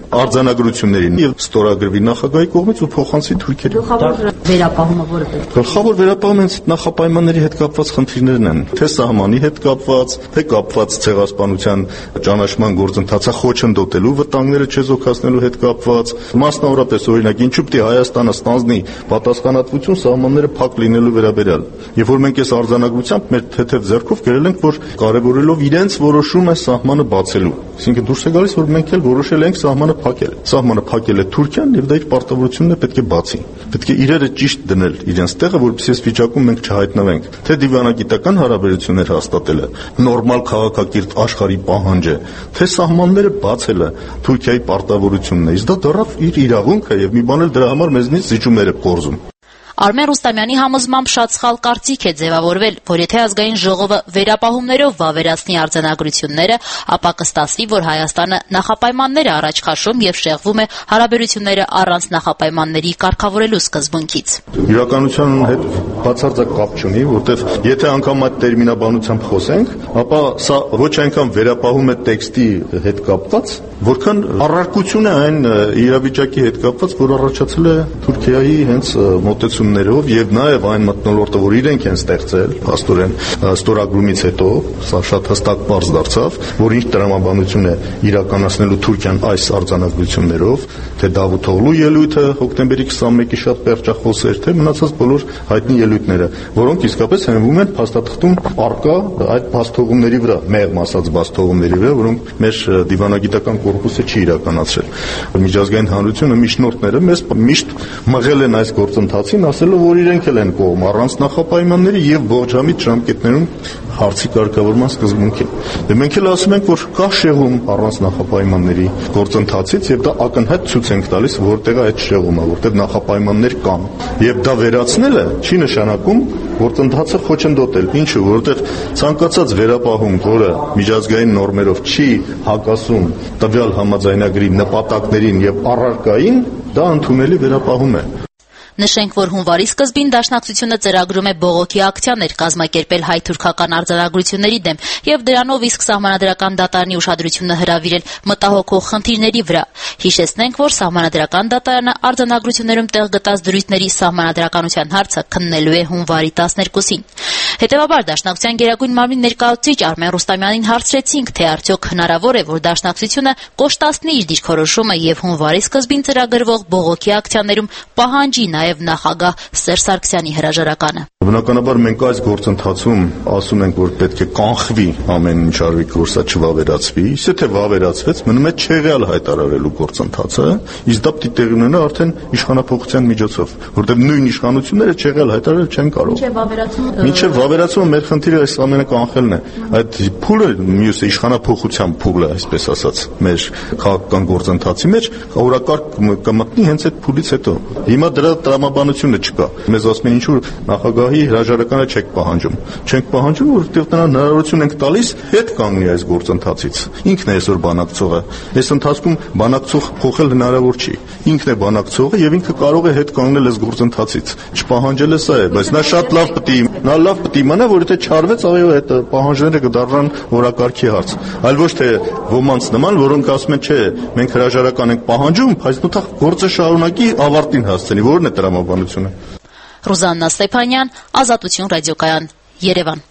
արձանագրություններին եւ ստորագրվի նախագահի կողմից ու փոխանցի թուրքերին։ Գլխավոր վերապահումը որը պետք է։ Գլխավոր վերապահումը հենց նախապայմանների հետ կապված խնդիրներն են, թե սահմանի հետ կապված, թե կապված ցեղասպանության ճանաչման գործընթացը խոչընդոտելու վտանգները չեզոքացնելու հետ կապված, մասնավորապես օրինակ ինչու պետք է Հայաստանը ստանձնի պատասխանատվություն սահմանները փակ լինելու վերաբերյալ։ Եվ որ մենք այս արձանագրությամբ մեր թեթև ձեռքով գրել ենք, որ կարևորելով իրենց որոշումը սահմանը բացելու։ Այսինքն դուրս է գալիս, որ մենք էլ որոշել ենք սահմանը փակել։ Սահմանը փակել է Թուրքիան եւ դա իր պարտավորությունն է պետք է բացի։ Պետք է իրերը ճիշտ դնել իրենց տեղը, որպեսզի այս վիճակում մենք չհայտնվենք։ Թե դիվանագիտական հարաբերություններ հաստատելը, նորմալ քաղաքակիրթ աշխարհի պահանջ է, թե սահմանները բացելը Թուրքիայի պարտավորությունն է։ Իսկ դա դեռ իր իրավունք է եւ մի բան էլ դրա համար մեզնից զիջումներ է կորզում։ Արմեն Ռուստամյանի համոզմամբ շատ սխալ կարծիք է ձևավորվել, որ եթե ազգային ժողովը վերապահումներով վավերացնի արձանագրությունները, ապա կստացվի, որ Հայաստանը նախապայմաններ է առաջ քաշում եւ շեղվում է հարաբերությունները առանց նախապայմանների կարգավորելու սկզբունքից։ Իրականության հետ բացարձակ կապ չունի, որտեղ եթե անգամ այդ տերմինաբանությամբ խոսենք, ապա սա ոչ այնքան վերապահում է տեքստի հետ կապված, որքան առարկություն է այն իրավիճակի հետ կապված, որ առաջացել է Թուրքիայի հենց մոտեցումներով եւ նաեւ այն մթնոլորտը, որ իրենք են ստեղծել, փաստորեն ստորագրումից հետո, սա շատ հստակ բարձ դարձավ, որ ինչ տրամաբանություն է իրականացնելու Թուրքիան այս արձանագրություններով, թե Դավութօղլու ելույթը հոկտեմբերի քսանմեկի շատ պերճախոս էր, թե մնացած բոլոր հայտնի ելույթները, որոնք իսկապես հենվում են փաստաթղթում առկա այդ բացթողումների վրա, մեղմ ասած բացթողումների վրա, որոնք մեր դիվանագիտական կորպուսը չի իրականացրել։ Միջազգային հանրությունը միջնորդները մեզ միշտ մղել են այս գործընթացին, ասելով, որ իրենք էլ են կողմ առանց նախապայմանների եւ ողջամիտ ժամկետներում հարցի կարգավորման սկզբունքին։ Դե մենք էլ ասում ենք, որ կա շեղում առանց նախապայմանների գործընթացից եւ դա ակնհայտ ցույց ենք տալիս, որտեղ է այդ շեղումը, որտեղ նախապայմաններ կան։ Եվ դա վերացնելը չի նշանակում գործընթացը խոչընդոտել։ Ինչու՞, որտեղ ցանկացած վերապահում, որը միջազգային նորմերով չի հակասում տվյալ համաձայնագրի նպատակներին եւ առարկային, դա ընդունելի վերապահում է։ Նշենք, որ հունվարի սկզբին Դաշնակցությունը ծրագրում է բողոքի ակցիաներ կազմակերպել հայ-թուրքական արձանագրությունների դեմ եւ դրանով իսկ սահմանադրական դատարանի ուշադրությունը հրավիրել մտահոգող խնդիրների վրա։ Հիշեցնենք, որ սահմանադրական դատարանը արձանագրություններում տեղ գտած դրույթների սահմանադրականության հարցը քննելու է հունվարի տասներկուսին։ Հետևաբար Դաշնակցության Գերագույն մարմնի ներկայացուցիչ Արմեն Ռուստամյանին հարցրեցինք, թե արդյոք հնարավոր է, որ Դաշնակցությունը կոշտացնի իր դիրքորոշումը եւ հունվարի սկզբին ծրագրվող բողոքի ակցիաներում պահանջի նաեւ նախագահ Սերժ Սարգսյանի հրաժարականը։ Բնականաբար մենք այս գործընթացում ասում ենք, որ պետք է կանխվի ամեն ինչ արվի, որ սա չվավերացվի, իսկ եթե վավերացվեց, մնում է չեղյալ հայտարարելու գործընթացը, իսկ դա պիտի տեղի ունենա արդեն իշխանապողության միջոցով, որտեղ նույն իշխանությունները չեղյալ հայտարարել չեն կարող։ Մինչև վավերացումը մեր խնդիրը այս ամենը կանխելն է։ Այդ փուլը մյուսը իշխանապողության փուլը, այսպես ասած, մեր քաղաքական գործընթացի մեջ օրակարգ կմտնի հենց այդ փուլից հետո։ Հիմա դրա տրամաբանությունը չկա։ Մեզ ասում են ինչու նախագահի հրաժարականը չեք պահանջում։ Չենք պահանջում, որովհետև նրան հնարավորություն ենք տալիս հետ կանգնի այս գործընթացից։ Ինքն է այսօր բանակցողը։ Այս ընթացքում բանակցող փոխել հնարավոր չի։ Ինքն է բանակցողը եւ ինքը կարող է հետ կանգնել այս գործընթացից։ Չպահանջելը սա է, բայց նա շատ լավ պետք է նա լավ պետք է իմանա, որ եթե չարվեց, այո, այդ պահանջները կդառնան օրակարգի հարց։ Այլ ոչ թե ոմանց նման, որոնք ասում են, չէ, մենք հրաժարական ենք պահանջում, բայց նույնիսկ գործը շարունակի ավարտին հասցնի, որն է տրամաբանությունը։ Ռուզաննա Ստեփանյան, Ազատություն ռադիոկայան, Երևան։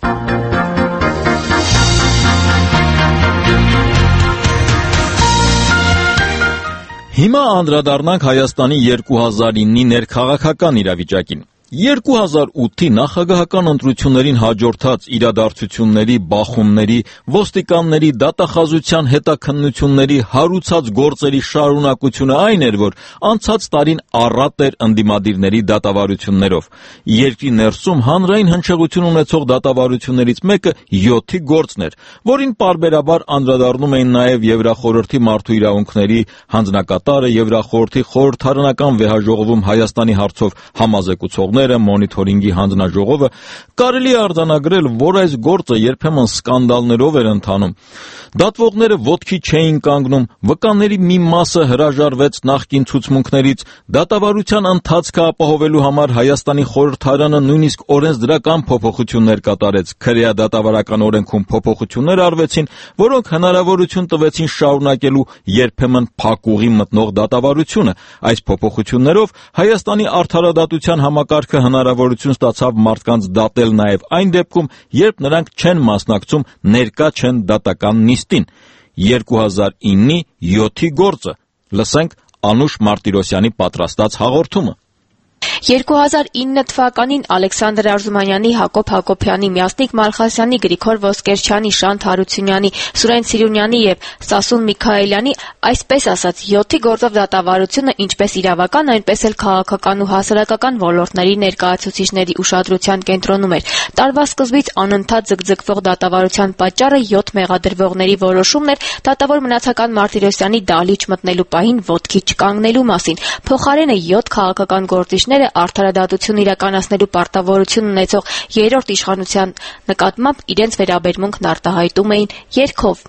Հիմա անդրադառնանք Հայաստանի երկու հազար իննի ներքաղաքական իրավիճակին։ երկու հազար ութի նախագահական ընտրություններին հաջորդած իրադարձությունների, բախումների, ոստիկանների դատախազության հետաքննությունների հարուցած գործերի շարունակությունը այն էր, որ անցած տարին առատ էր ընդդիմադիրների դատավարություններով։ Երկրի ներսում հանրային հնչեղություն ունեցող դատավարություններից մեկը յոթի գործն էր, որին պարբերաբար անդրադառնում էին նաև Եվրախորհրդի մարդու իրավունքների հանձնակատարը, Եվրախորհրդի խորհրդարանական վեհաժողովում Հայաստանի հարցով համազեկուցողներ կազմները, մոնիթորինգի հանձնաժողովը, կարելի է արձանագրել, որ այս գործը երբեմն սկանդալներով էր ընթանում։ Դատվողները ոտքի չէին կանգնում, վկաների մի մասը հրաժարվեց նախկին ցուցմունքներից, դատավարության ընթացքը ապահովելու համար Հայաստանի խորհրդարանը նույնիսկ օրենսդրական փոփոխություններ կատարեց, քրեադատավարական օրենքում փոփոխություններ արվեցին, որոնք հնարավորություն տվեցին շարունակելու երբեմն փակուղի մտնող դատավարությունը։ Այս փոփոխություններով Հայաստանի արդարադատության համակարգը հնարավորություն ստացավ մարդկանց դատել նաև այն դեպքում, երբ նրանք չեն մասնակցում ներկա չեն դատական նիստին։ երկու հազար իննի յոթի գործը։ Լսենք Անուշ Մարտիրոսյանի պատրաստած հաղորդումը։ երկու հազար ինը թվականին Ալեքսանդր Արզումանյանի, Հակոբ Հակոբյանի, Մյասնիկ Մալխասյանի, Գրիգոր Ոսկերչյանի, Շանթ Հարությունյանի, Սուրեն Սիրունյանի եւ Սասուն Միքայելյանի, այսպես ասած, յոթի գործով դատավարությունը ինչպես իրավական, այնպես էլ քաղաքական ու հասարակական ոլորտների ներկայացուցիչների ուշադրության կենտրոնում էր։ Տարվա սկզբից անընդհատ ձգձգվող դատավարության պատճառը յոթ մեղադրվողների որոշումն էր դատավոր մնացական Մարտիրոսյանի դահլիճ մտնելու պահին ոտքի չկանգնելու մասին։ Փոխարենը յոթ քաղաքական գործիչները արդարադատություն իրականացնելու պարտավորություն ունեցող երրորդ իշխանության նկատմամբ իրենց վերաբերմունքն արտահայտում էին երգով։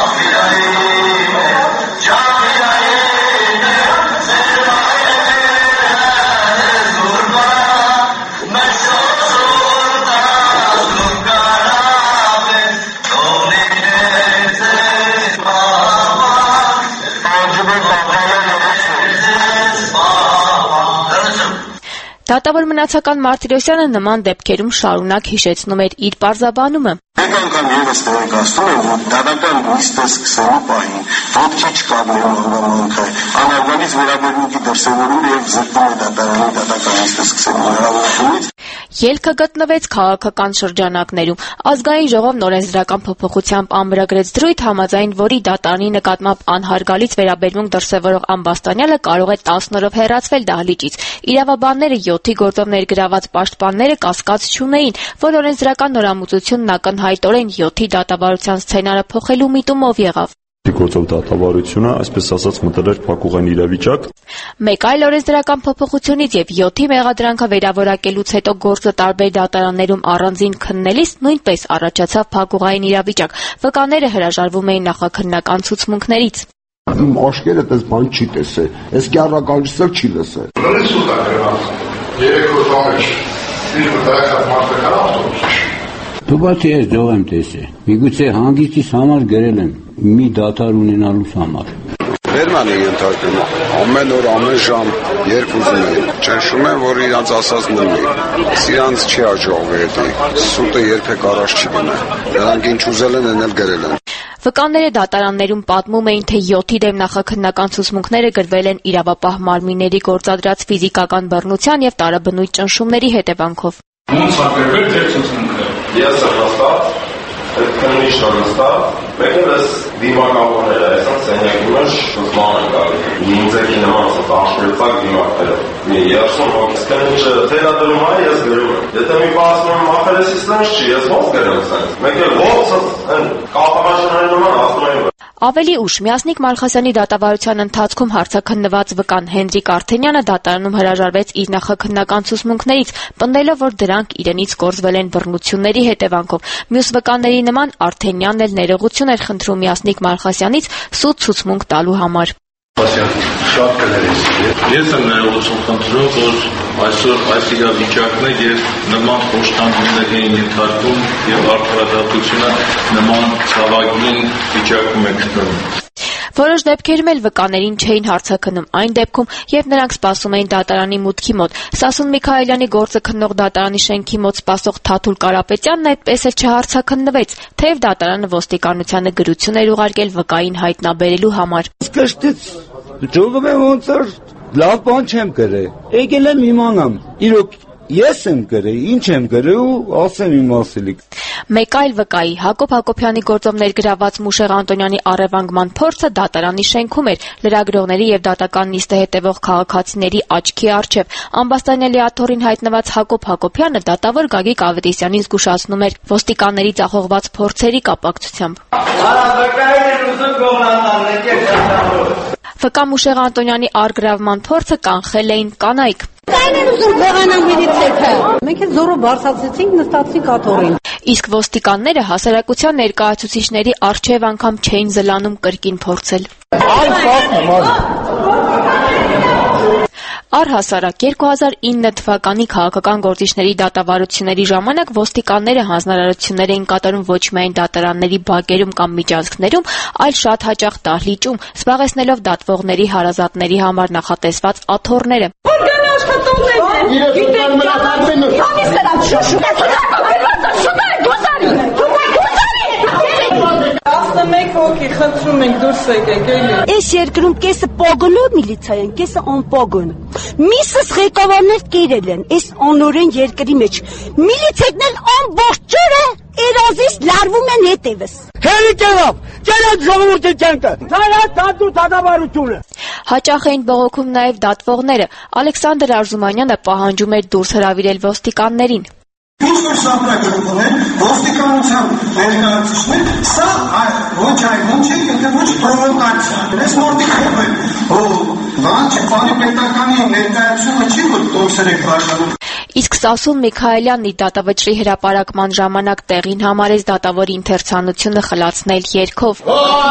Դատավոր մնացական Մարտիրոսյանը նման դեպքերում շարունակ հիշեցնում էր իր պարզաբանումը։ Մեկ անգամ ևս տեղեկացնում եմ, որ դատական նիստը սկսելու պահին ոտքի չկանգնելու հանգամանքը անարգալից վերաբերմունքի դրսևորում եւ զրկում է դատարանի դատական նիստը սկսելու հնարավորությունից։ Ելքը գտնվեց քաղաքական շրջանակներում։ Ազգային ժողովն օրենսդրական փոփոխությամբ ամրագրեց դրույթ, համաձայն որի դատարանի նկատմամբ անհարգալից վերաբերմունք դրսևորող ամբաստանյալը կարող է տասն օրով հեռացվել դահլիճից։ Իրավաբանները յոթի գործով ներգրաված պաշտպանները կասկած չունեին, որ օրենսդրական նորամուծությունն ակնհայտորեն յոթի դատավարության սցենարը փոխելու միտումով եղավ։ Գործով դատավարությունը, այսպես ասած, մտել էր փակուղային իրավիճակ։ Մեկ այլ օրենսդրական փոփոխությունից եւ յոթի մեղադրանքը վերավորակելուց հետո գործը տարբեր դատարաններում առանձին քննելիս նույնպես առաջացավ փակուղային իրավիճակ։ Վկաները հրաժարվում էին նախաքննական ցուցմունքներից։ Աշկերը դες բան չի տեսել, այս կառակալիստը չի լսել։ Լսում եք, երեք օր առաջ իր վտակը մարդկան ավտոբուս։ Դու բացի ես դող եմ տեսել, միգուցե հանգիստիս համար գրել եմ, մի դատար ունենալուս համար։ Վերման է ենթարկում, ամեն օր, ամեն ժամ, երբ ուզում է, ճնշում են, որ իրանց ասած մնի, իրանց չի աջողվի հետի, սուտը երբեք առաջ չի գնա, նրանք ինչ ուզել են, են էլ գրել են։ Վկանները դատարաններում պատմում էին, թե յոթի դեմ նախաքննական ցուցմունքները գրվել են իրավապահ մարմինների գործադրած ֆիզիկական բռնության եւ տարաբնույթ ճնշումների հետևանքով։ Ոնց ակերվել թե ցուցմունքը։ Ես հաստատ, այդ քննիչն հաստատ, մեկս դիմակավորները, այսինքն սենյակի մեջ զման են գալի։ Ինձ նման աշխարհեցակ դիմակները։ Մի երեսուն հոգս քննիչը թերադրում է, ես գրում եմ։ Եթե մի բացում եմ մախերեսիստանց չի, ես ոնց գրեմ սենց։ Մեկ էլ ոնց են կապաղաշների նման ասում են։ Ավելի ուշ Մյասնիկ Մալխասյանի դատավարության ընթացքում հարցաքննված վկան Հենրիկ Արթենյանը դատարանում հրաժարվեց իր նախաքննական ցուցմունքներից, պնդելով, որ դրանք իրենից կորզվել են բռնությունների հետևանքով։ Մյուս վկաների նման Արթենյանն էլ ներողություն էր խնդրում Մյասնիկ Մալխասյանից սուտ ցուցմունք տալու համար։ Շատ կներես։ Ես եմ ներողություն խնդրում, որ այսօր այս իրավիճակն է եւ նման խոշտանգումներ են ենթարկվում եւ արդարադատությունը նման ցավագին վիճակում է գտնվում։ Որոշ դեպքերում էլ վկաներին չէին հարցաքննում այն դեպքում, երբ նրանք սպասում էին դատարանի մուտքի մոտ։ Սասուն Միքայելյանի գործը քննող դատարանի շենքի մոտ սպասող Թաթուլ Կարապետյանն այդպես էլ չհարցաքննվեց, թեև դատարանը ոստիկանությանը գրություն էր ուղարկել վկային հայտնաբերելու համար։ Ճոգում եմ ոնց որ լավ բան չեմ գրել։ Եկել եմ իմանամ։ Իրոք ես եմ գրել, ինչ եմ գրել ու ասեմ իմ ասելիք։ Մեկ այլ վկայի Հակոբ Հակոբյանի գործով ներգրաված Մուշեղ Անտոնյանի առևանգման փորձը դատարանի շենքում էր, լրագրողների եւ դատական նիստը հետևող քաղաքացիների աչքի առջև։ Ամբաստանյալի աթոռին հայտնված Հակոբ Հակոբյանը դատավոր Գագիկ Ավետիսյանին զգուշացնում էր ոստիկանների ձախողված փորձերի կապակցությամբ։ Ֆ Կա Մուշեղ Անտոնյանի առգրավման փորձը կանխել էին կանայք։ Կային են ուզում խողանան միլիցիքը։ Մենք էլ զորով բարձրացրեցինք, նստացինք աթոռին։ Իսկ ոստիկանները հասարակության ներկայացուցիչների առջև անգամ չէին զլանում կրկին փորձել։ Առհասարակ երկու հազար ինը թվականի քաղաքական գործիչների դատավարությունների ժամանակ ոստիկանները հանձնարարություններ էին կատարում ոչ միայն դատարանների բակերում կամ միջանցքներում, այլ շատ հաճախ դահլիճում, զբաղեցնելով դատվողների հարազատների համար նախատեսված աթոռները։ տասնմեկ հոգի խնդրում ենք դուրս եկեք էլի։ Այս երկրում կեսը պոգոնը միլիցիա են, կեսը անպոգոն։ Միսս ղեկավարներ կերել են այս անօրեն երկրի մեջ։ Միլիցիան էլ ամբողջ ջուրը երազից լարվում են հետևս։ Քերի կերավ, կերած ժողովրդի կյանքը։ Դարա դատու դատավարությունը։ Հաճախ էին բողոքում նաև դատվողները։ Ալեքսանդր Արզումանյանը պահանջում էր դուրս հրավիրել ոստիկաններին։ Ինչ որ սապրակը ունեն, ոստիկանության ներկայացուցիչներ, սա ոչ այլ ոչ է, եթե ոչ պրովոկացիա։ Ես մորտի խոփ եմ, բան չի, բանի պետականի ներկայացումը չի, որ տոքսեր եք բաժանում։ Իսկ Սասուն Միքայելյանն դատավճռի հրապարակման ժամանակ տեղին համարեց դատավորի ընթերցանությունը խլացնել երգով։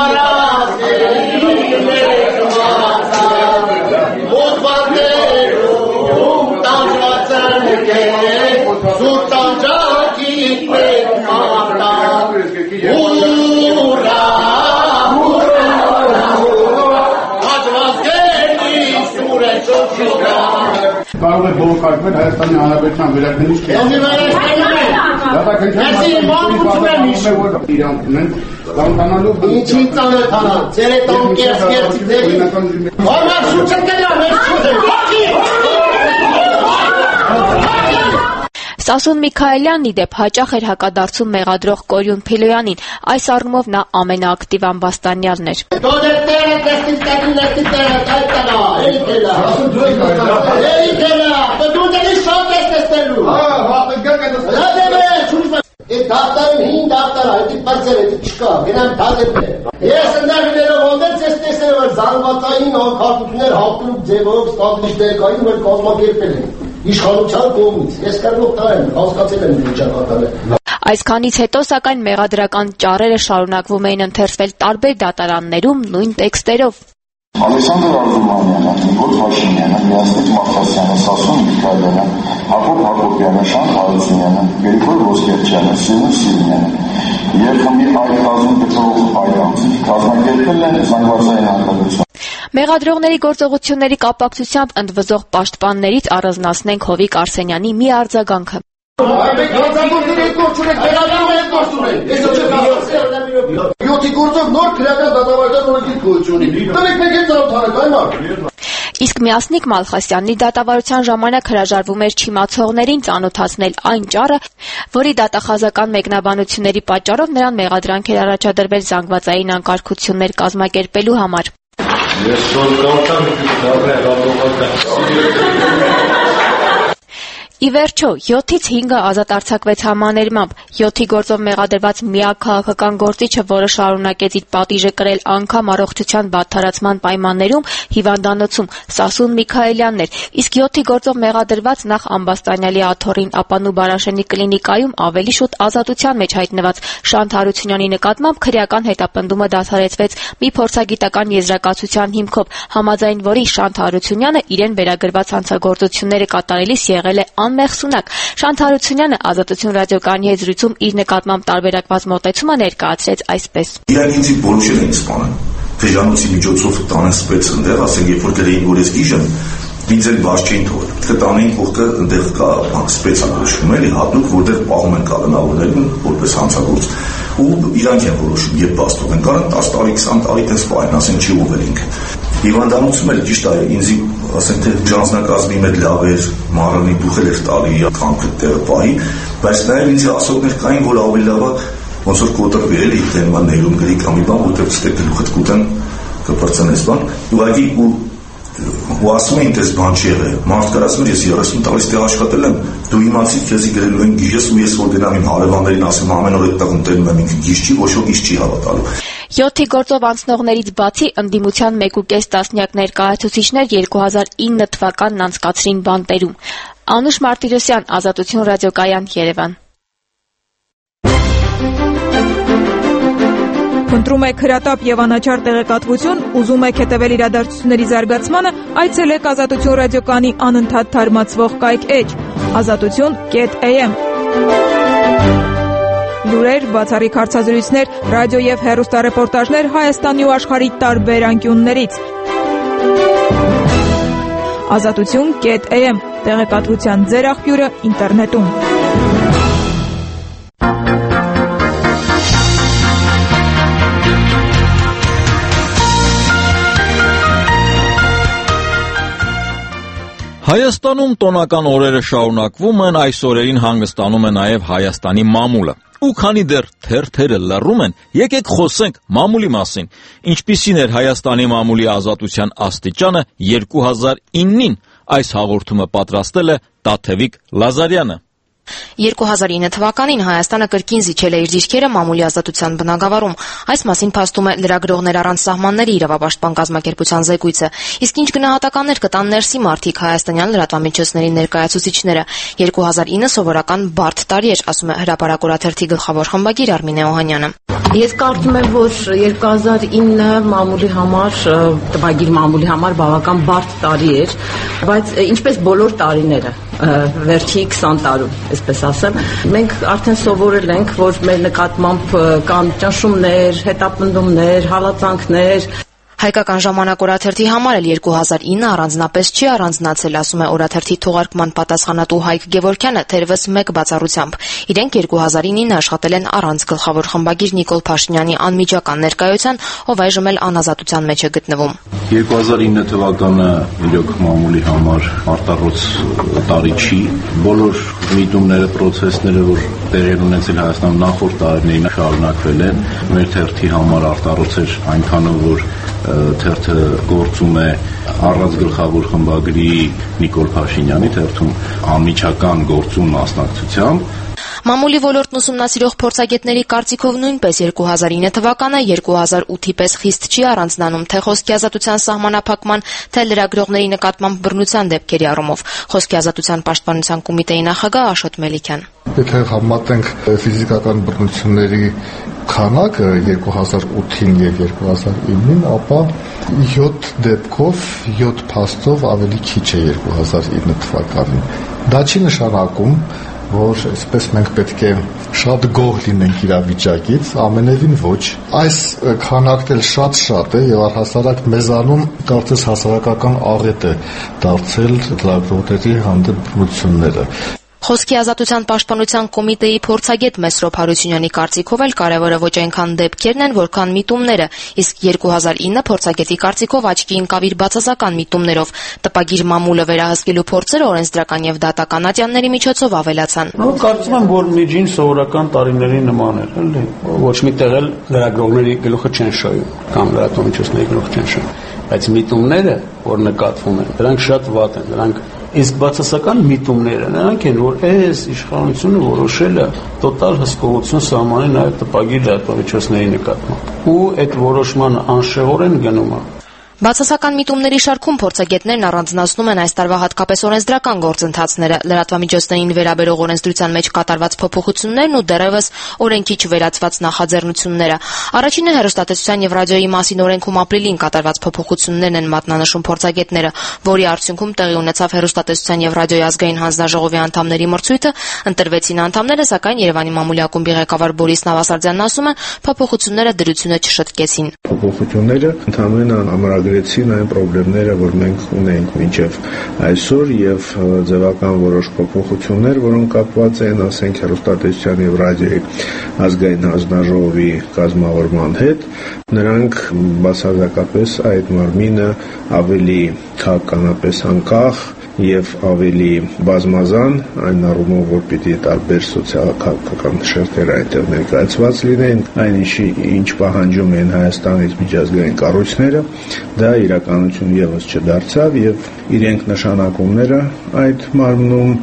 Կարող է բողոքարկվել Հայաստանի Հանրապետության վերաբերյալ Ինչի ծանոթանա, ձեր է տոն կերս կերսիկների Որմար շուչը կլա, մեր շուտ Սասուն Միքայելյանն ի դեպ հաճախ էր հակադարձում մեղադրող Կորյուն Փիլոյանին, այս առումով նա ամենաակտիվ ամբաստանյալն էր։ Այդ դատարան հին դատարան, այդ պարծեր, այդ չկա, գնամ թադեպ է։ Ես ընդարգելով ոնց ես տեսել, որ զանգվածային անկարգություններ հապնում ձևով ստատուշներ կային, որ կազմակերպել են իշխանության կողմից։ Ես կարող տայեմ, հասկացել եմ վիճակատարը։ Այսքանից հետո, սակայն մեղադրական ճառերը շարունակվում էին ընթերցվել տարբեր դատարաններում նույն տեքստերով։ Ալեքսանդր Արզումանյանը, Նիկոլ Փաշինյանը, Լեոնիդ Մարտիրոսյանը, Սասուն Միքայելյանը, Հակոբ Հակոբյանը, Շանթ Հարությունյանը, Գրիգոր Ոսկերչյանը, Սյունի Սիրունյանը եւ խմբի այլ կազմում գտնվող այրանցիք կազմակերպել են զանգվածային հանդիպություն։ Մեղադրողների գործողությունների կապակցությամբ ընդվզող պաշտպաններից առանձնացնենք Հովիկ Արսենյանի մի արձագանքը։ Յոթի գործով նոր քրեական դատավարական օրենքի գոյություն ունի։ Տնեք մեկ էլ ծանոթանակ, Իսկ Միասնիկ Մալխասյանի դատավարության ժամանակ հրաժարվում էր չիմացողներին ծանոթացնել այն ճառը, որի դատախազական մեկնաբանությունների պատճառով նրան մեղադրանք էր առաջադրվել զանգվածային անկարգություններ կազմակերպելու համար։ Ես Ի վերջո, յոթից հինգը ազատ արձակվեց համաներմամբ, յոթի գործով մեղադրված միակ քաղաքական գործիչը, որը շարունակեց իր պատիժը կրել անգամ առողջության վատթարացման պայմաններում հիվանդանոցում, Սասուն Միքայելյանն էր, իսկ յոթի գործով մեղադրված նախ ամբաստանյալի աթոռին, ապա Նուբարաշենի կլինիկայում ավելի շուտ ազատության մեջ հայտնված Շանթ Հարությունյանի նկատմամբ քրեական հետապնդումը դադարեցվեց մի փորձագիտական եզրակացության հիմքով, համաձայն որի Շանթ Հարությունյանը իրեն վերագրված հանցագործությունները կատարելիս եղել է անմեղսունակ։ Շանթ Հարությունյանը Ազատություն ռադիոկայանի հետ զրույցում իր նկատմամբ տարբերակված մոտեցումը ներկայացրեց այսպես. Իրանք ինձ որոշել էին սպանել։ Վեժանոցի միջոցով տանեն սպեց ընդեղ, ասենք երբ որ գրեին որ ես գիժն, ինձ էլ բաց չէին թողել։ Տանեին կողքը ընդեղ կա սպեցագործում էլի հատուկ, որտեղ պահում են կալանավորներին որպես հանցագործ։ Ու իրանք են որոշում, երբ բաց թողեն, կարան տասը տարի, քսան տարի տես պահեն, ասեն չի ով էլ ինքը։ Հիվանդանոցում էլ ճիշտ է, ինձ ասենք թե ջանձնակազմի մեծ լավ էր, մարանի դուխել էր տալի, խանքը տեղը պահի, բայց նաև ինձ ասողներ կային, որ ավելի լավը ոնց որ կոտրվի էլի, թե նման ներում գրի կամ մի բան, որտեղ ստե գլուխդ կուտեն կպրծնես բան, ուղղակի ու ու ասում էին դες բան չի եղել։ Մարդ կարասում ես երեսուն տարի ստեղ աշխատել եմ, դու իմացիր քեզի գրելու են գիժես ու ես որ գնամ իմ հարևաններին ասեմ ամեն օր այդ տղուն տենում եմ ինքը գիժ չի, ոչ ոք իս չի հավատալու։ յոթի գործով անցնողներից բացի ընդդիմության մեկ ու կես տասնյակ ներկայացուցիչներ երկու հազար ինը թվականն անցկացրին բանտերում։ Անուշ Մարտիրոսյան, Ազատություն ռադիոկայան, Երևան։ Փնտրում եք հրատապ եւ անաչառ տեղեկատվություն, ուզում եք հետևել իրադարձությունների զարգացմանը, այցելեք Ազատություն ռադիոկայանի անընդհատ թարմացվող կայք էջ ազատություն կետ էյ էմ։ Լուրեր, բացառիկ հարցազրույցներ, ռադիո եւ հեռուստառեպորտաժներ Հայաստանի ու աշխարհի տարբեր անկյուններից։ ազատություն կետ էյ էմ տեղեկատվության ձեր աղբյուրը ինտերնետում։ Հայաստանում տոնական օրերը շարունակվում են, այս օրերին հանգստանում է նաև Հայաստանի մամուլը։ Ու քանի դեռ թերթերը լռում են, եկեք խոսենք մամուլի մասին։ Ինչպիսին էր Հայաստանի մամուլի ազատության աստիճանը երկու հազար ինին, այս հաղորդումը պատրաստել է Տաթևիկ Լազարյանը։ երկու հազար ինը թվականին Հայաստանը կրկին զիջել է իր դիրքերը մամուլի ազատության բնագավառում։ Այս մասին փաստում է Լրագրողներ առանց սահմանների իրավապաշտպան կազմակերպության զեկույցը։ Իսկ ինչ գնահատականներ կտան ներսի մարդիկ հայաստանյան լրատվամիջոցների ներկայացուցիչները։ երկու հազար ինը սովորական բարդ տարի էր, ասում է Հրապարակ օրաթերթի գլխավոր խմբագիր Արմինե Օհանյանը։ Ես կարծում եմ, որ երկու հազար ինը մամուլի համար, տվագիր մամուլի համար բավական բարդ տարի էր, բայց ինչպես բոլոր տարիները վերջի քսան տարում, այսպես ասեմ, մենք արդեն սովորել ենք, որ մեր նկատմամբ կան ճնշումներ, հետապնդումներ, հալածանքներ։ Հայկական ժամանակ օրաթերթի համար էլ երկու հազար ինը առանձնապես չի առանձնացել, ասում է օրաթերթի թողարկման պատասխանատու Հայկ Գևորգյանը, թերևս մեկ բացառությամբ։ Իրենք երկու հազար ինին աշխատել են առանց գլխավոր խմբագիր Նիկոլ Փաշինյանի անմիջական ներկայության, ով այժմ էլ անազատության մեջ է գտնվում։ երկու հազար ինը թվականը իրոք մամուլի համար արտառոց տարի չի։ Բոլոր միտումները, պրոցեսները, որ տեղի են ունեցել Հայաստանում նախորդ տարիներին, շարունակվել են։ Մեր թերթի համար արտառոց էր այնքանով, որ թերթը գործում է առանց գլխավոր խմբագրի Նիկոլ Փաշինյանի թերթում անմիջական գործում մասնակցությամբ։ Մամուլի ոլորտն ուսումնասիրող փորձագետների կարծիքով նույնպես երկու հազար ինը թվականը երկու հազար ութի պես խիստ չի առանձնանում թե խոսքի ազատության սահմանափակման, թե լրագրողների նկատմամբ բռնության դեպքերի առումով։ Խոսքի ազատության պաշտպանության կոմիտեի նախագահ Աշոտ Մելիքյան։ Եթե համատենք ֆիզիկական բռնությունների քանակը երկու հազար ութին եւ երկու հազար ինին, ապա յոթ դեպքով, յոթ փաստով ավելի քիչ է երկու հազար ինը թվականին։ Դա չի նշանակում, որ այսպես մենք պետք է շատ գոհ լինենք իրավիճակից, ամենևին ոչ։ Այս քանակն էլ շատ-շատ է եւ առհասարակ մեզանում կարծես հասարակական աղետ է դարձել լրագրողների հանդեպ բռնությունները։ Խոսքի ազատության պաշտպանության կոմիտեի փորձագետ Մեսրոպ Հարությունյանի կարծիքով էլ կարևորը ոչ այնքան դեպքերն են, որքան միտումները, իսկ երկու հազար ինը փորձագետի կարծիքով աչքի ընկավ իր բացասական միտումներով։ Տպագիր մամուլը վերահսկելու փորձերը օրենսդրական եւ դատական ատյանների միջոցով ավելացան։ Կարծում եմ, որ միջին սովորական տարիների նման էր, էլի։ Ոչ միտեղ էլ լրագրողների գլուխը չեն շոյում, կամ լրատվամիջոցների գլուխը չեն շոյում, բայց միտումները, որ նկատվում են, դրանք շատ վատ են, դրանք իսկ բացասական միտումները նրանք են, որ այս իշխանությունը որոշել է տոտալ հսկողություն սահմանել նաև տպագիր լրատվամիջոցների նկատմամբ ու այդ որոշմանը անշեղորեն գնում է։ Բացասական միտումների շարքում փորձագետներն առանձնացնում են այս տարվա հատկապես օրենսդրական գործընթացները, լրատվամիջոցներին վերաբերող օրենսդրության մեջ կատարված փոփոխություններն ու դեռևս օրենքի չվերացված նախաձեռնությունները։ Առաջինը հեռուստատեսության եւ ռադիոյի մասին օրենքում ապրիլին կատարված փոփոխություններն են մատնանշում փորձագետները, որի արդյունքում տեղի ունեցավ հեռուստատեսության եւ ռադիոյի ազգային հանձնաժողովի անդամների մրցույթը, ընտրվեցին անդամները, սակայն Երևանի մամուլի ակումբի ղեկավար Բորիս Նավասարդյանն ասում է, փոփոխությունները դրությունը չշտկեցին։ Փոփոխությունները ընդհանրապես գրեցին այն խնդիրները, որ մենք ունենք մինչև այսօր եւ ձևական որոշ փոփոխություններ, որոնք կապված են, ասենք, հեռուստատեսության եւ ռադիոյի ազգային հանձնաժողովի կազմավորման հետ, նրանք բացարձակապես այդ մարմինը ավելի քաղաքականապես անկախ եւ ավելի բազմազան, այն առումով, որ պիտի տարբեր սոցիալ-քաղաքական շերտեր այնտեղ ներկայացված լինեն, այն ինչի ինչ պահանջում են Հայաստանից միջազգային կառույցները, դա իրականություն եւս չդարձավ եւ իրենք նշանակումները այդ մարմնում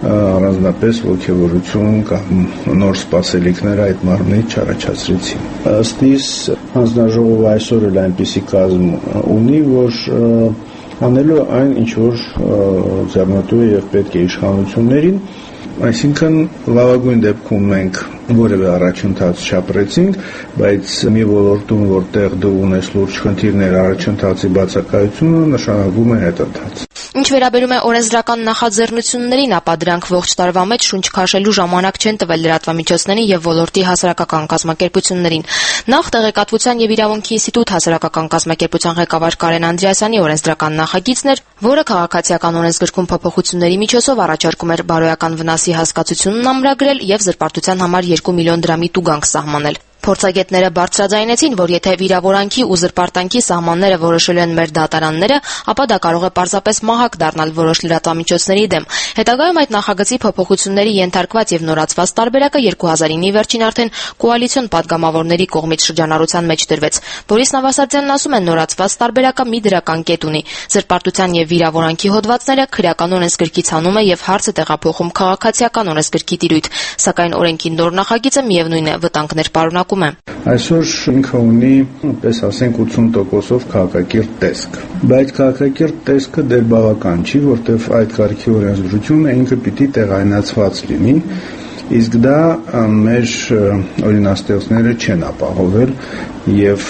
առանձնապես ոգևորություն կամ նոր սպասելիքներ այդ մարմնից չառաջացրեցին։ Ըստ իս հանձնաժողովը այսօր էլ այնպիսի կազմ ունի, որ անելու այն, ինչ որ ձեռնտու է եւ պետք է իշխանություններին, այսինքն լավագույն դեպքում մենք որևէ առաջընթաց չապրեցինք, բայց մի ոլորտում, որտեղ դու ունես լուրջ խնդիրներ, առաջընթացի բացակայությունը նշանակում է հետընթաց։ Ինչ վերաբերում է օրենսդրական նախաձեռնություններին, ապա դրանք ողջ տարվա մեջ շունչ քաշելու ժամանակ չեն տվել լրատվամիջոցներին եւ ոլորտի հասարակական կազմակերպություններին։ Նախ տեղեկատվության եւ իրավունքի ինստիտուտ հասարակական կազմակերպության ղեկավար Կարեն Անդրեասյանի օրենսդրական նախագիծն էր, որը քաղաքացիական օրենսգրքում փոփոխությունների միջոցով առաջարկում էր բարոյական վնասի հասկացությունն ամրագրել եւ զրպարտության համար երկու միլիոն դրամի տուգանք սահմանել։ Փորձագետները բարձրաձայնեցին, որ եթե վիրավորանքի ու զրպարտանքի սահմանները որոշելու են մեր դատարանները, ապա դա կարող է պարզապես մահակ դառնալ որոշ լրատվամիջոցների դեմ։ Հետագայում այդ նախագծի փոփոխությունների ենթարկված եւ նորացված տարբերակը երկու հազար ինի վերջին արդեն կոալիցիոն падգամավորների կողմից շրջանառության մեջ դրվեց։ Բորիս Նավասարդյանն ասում է, նորացված տարբերակը մի դրական կետ ունի։ Զրպարտության եւ վիրավորանքի հոդվածները քրեական օրենսգրքից հանում է եւ հարցը տեղափոխում քաղաքացիական օրենսգրքի տիրույթ, սակայն օրենքի նոր նախագիծը միևնույն է վտանգներ պարունակում։ Այսօր ինքը ունի, պես ասենք, ութսուն տոկոսով քաղաքակիրթ տեսք, բայց քաղաքակիրթ տեսքը դեռ բավական չի, որտեղ այդ կարգի օրենսդրությունը ինքը պիտի տեղայնացված լինի, իսկ դա մեր օրինաստեղծները չեն ապահովել եւ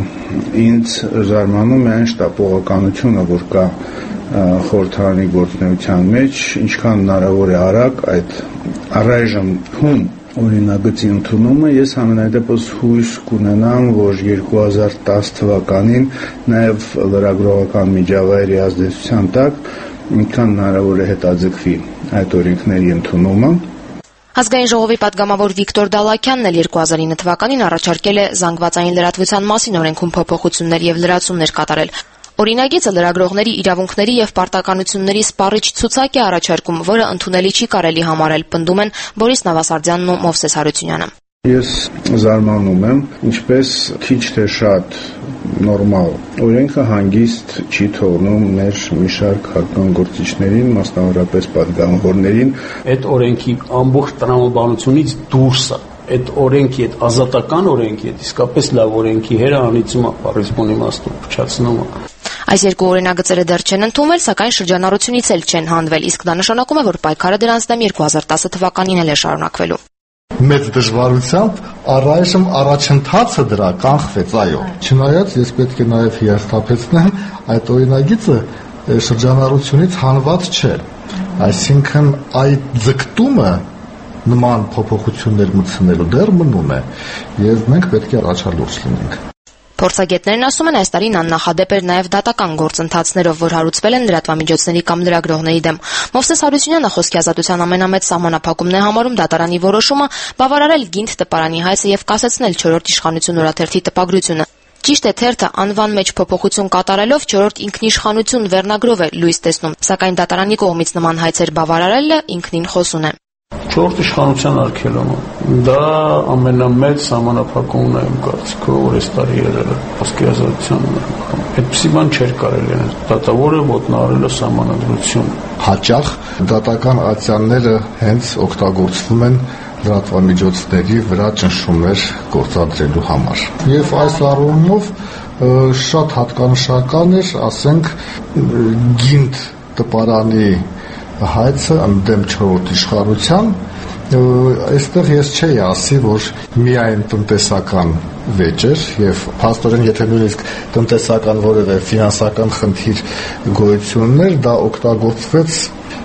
ինձ զարմանում է այն շտապողականությունը, որ կա խորհրդարանի գործունեության մեջ, ինչքան հնարավոր է արագ այդ առայժմ հում օրինագծի ընդունումը, ես համենայնդեպս հույս կունենամ, որ երկու հազար տասը թվականին նաև լրագրողական միջավայրի ազդեցության տակ ինքան հնարավոր է հետաձգվի այդ օրենքների ընդունումը։ Ազգային ժողովի падգամավոր Վիկտոր Դալաքյանն էլ երկու հազար ինը թվականին առաջարկել է զանգվածային լրատվության մասին օրենքում փոփոխություններ եւ լրացումներ կատարել։ Օրինագիծը լրագրողների իրավունքների եւ պարտականությունների սպառիչ ցուցակ է առաջարկում, որը ընդունելի չի կարելի համարել, պնդում են Բորիս Նավասարդյանն ու Մովսես Հարությունյանը։ Ես զարմանում եմ, ինչպես քիչ թե շատ նորմալ օրենքը հանգիստ չի թողնում մեր մի շարք հական գործիչներին, մասնավորապես падգամավորներին։ Այդ օրենքի ամբողջ տրամաբանությունից դուրս է այդ օրենքի, այդ ազատական օրենքի, այդ իսկապես լավ օրենքի հերանիցումը, առիթուն իմաստով փչացնում է։ Այս երկու օրենագծերը դեռ չեն ընդունվել, սակայն շրջանառությունից էլ չեն հանվել, իսկ դա նշանակում է, որ պայքարը դրանց դեմ երկու հազար տասը թվականին էլ է շարունակվելու։ Մեծ դժվարությամբ առայժմ առաջընթացը դրա կանխվեց, այո։ Չնայած ես պետք է նաև հիասթափեցնեմ, այդ օրենագիծը շրջանառությունից հանված չէ։ Այսինքն այդ ձգտումը նման փոփոխություններ մտցնելու դեռ մնում է, եւ մենք պետք է առաջալուրջ լինենք։ Փորձագետներն ասում են, այս տարին աննախադեպ էր նաև դատական գործընթացներով, որ հարուցվել են լրատվամիջոցների կամ լրագրողների դեմ։ Մովսես Հարությունյանը խոսքի ազատության ամենամեծ սահմանափակումն է համարում դատարանի որոշումը բավարարել Գինդ տպարանի հայցը եւ կասեցնել չորրորդ իշխանություն օրաթերթի տպագրությունը։ Ճիշտ է, թերթը անվան մեջ փոփոխություն կատարելով չորրորդ ինքնիշխանություն վերնագրով է լույս տեսնում, սակայն դատարանի կողմից նման հայցեր բավարարելը ինքնին խոսուն է։ Չորրորդ իշխանության արգելումը դա ամենամեծ սահմանափակումն է իմ կարծիքով, որ այս տարի եղել է խոսքի ազատության օրենքում։ Այդպիսի բան չէր կարելի անել։ Դատավորը ոտնահարել է սահմանադրություն։ Հաճախ դատական ատյանները հենց օգտագործվում են լրատվամիջոցների վրա ճնշումներ գործադրելու համար։ Եվ այս առումով շատ հատկանշական էր, ասենք, Գինդ տպարանի հայցը ընդդեմ չորրորդ իշխանության, այստեղ ես չէի ասի, որ միայն տնտեսական վեճ էր եւ փաստորեն եթե նույնիսկ տնտեսական որևէ ֆինանսական խնդիր գոյություններ, դա օգտագործվեց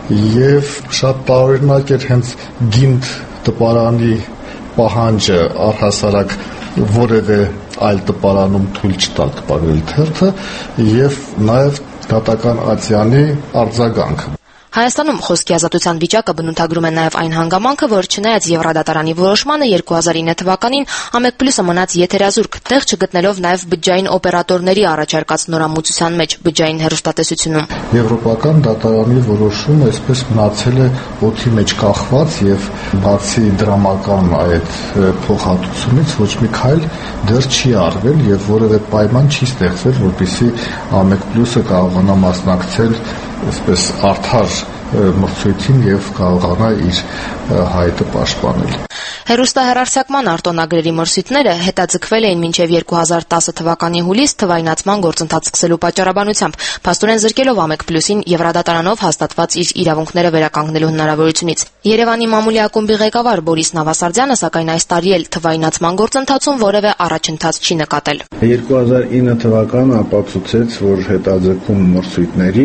եւ շատ տարօրինակ էր հենց Գինդ տպարանի պահանջը առհասարակ որևէ այլ տպարանում թույլ չտալ տպագրել թերթը եւ նաեւ դատական ատյանի արձագանքը։ Հայաստանում խոսքի ազատության վիճակը բնութագրում է նաև այն հանգամանքը, որ չնայած Եվրադատարանի որոշմանը երկու հազար ինը թվականին Ամեկ Պլյուսը մնաց եթերազուրկ, տեղ չգտնելով նաև բջջային օպերատորների առաջարկած նորամուծության մեջ բջջային հեռուստատեսությունում։ Եվրոպական դատարանի որոշումը այսպես մնացել է օդի մեջ կախված եւ բացի դրամական այդ փոխհատուցումից ոչ մի քայլ դեռ չի արվել եւ որևէ պայման չի ստեղծվել, որպեսզի Ամեկ Պլյուսը կարողանա մասնակցել այսպես արդար մրցույթին եւ կարողանա իր հայտը պաշտպանել։ Հեռուստահեռարձակման արտոնագրերի մրցույթները հետաձգվել էին մինչև երկու հազար տասը թվականի հուլիս թվայնացման գործընթաց սկսելու պատճառաբանությամբ, փաստորեն զրկելով Ամեկ Պլյուսին Եվրադատարանով հաստատված իր իրավունքները վերականգնելու հնարավորությունից։ Երևանի մամուլի ակումբի ղեկավար Բորիս Նավասարդյանը սակայն այս տարի էլ թվայնացման գործընթացում որևէ առաջընթաց չի նկատել։ երկու հազար ինը թվականը ապացուցեց, որ հետաձգում մրցույթների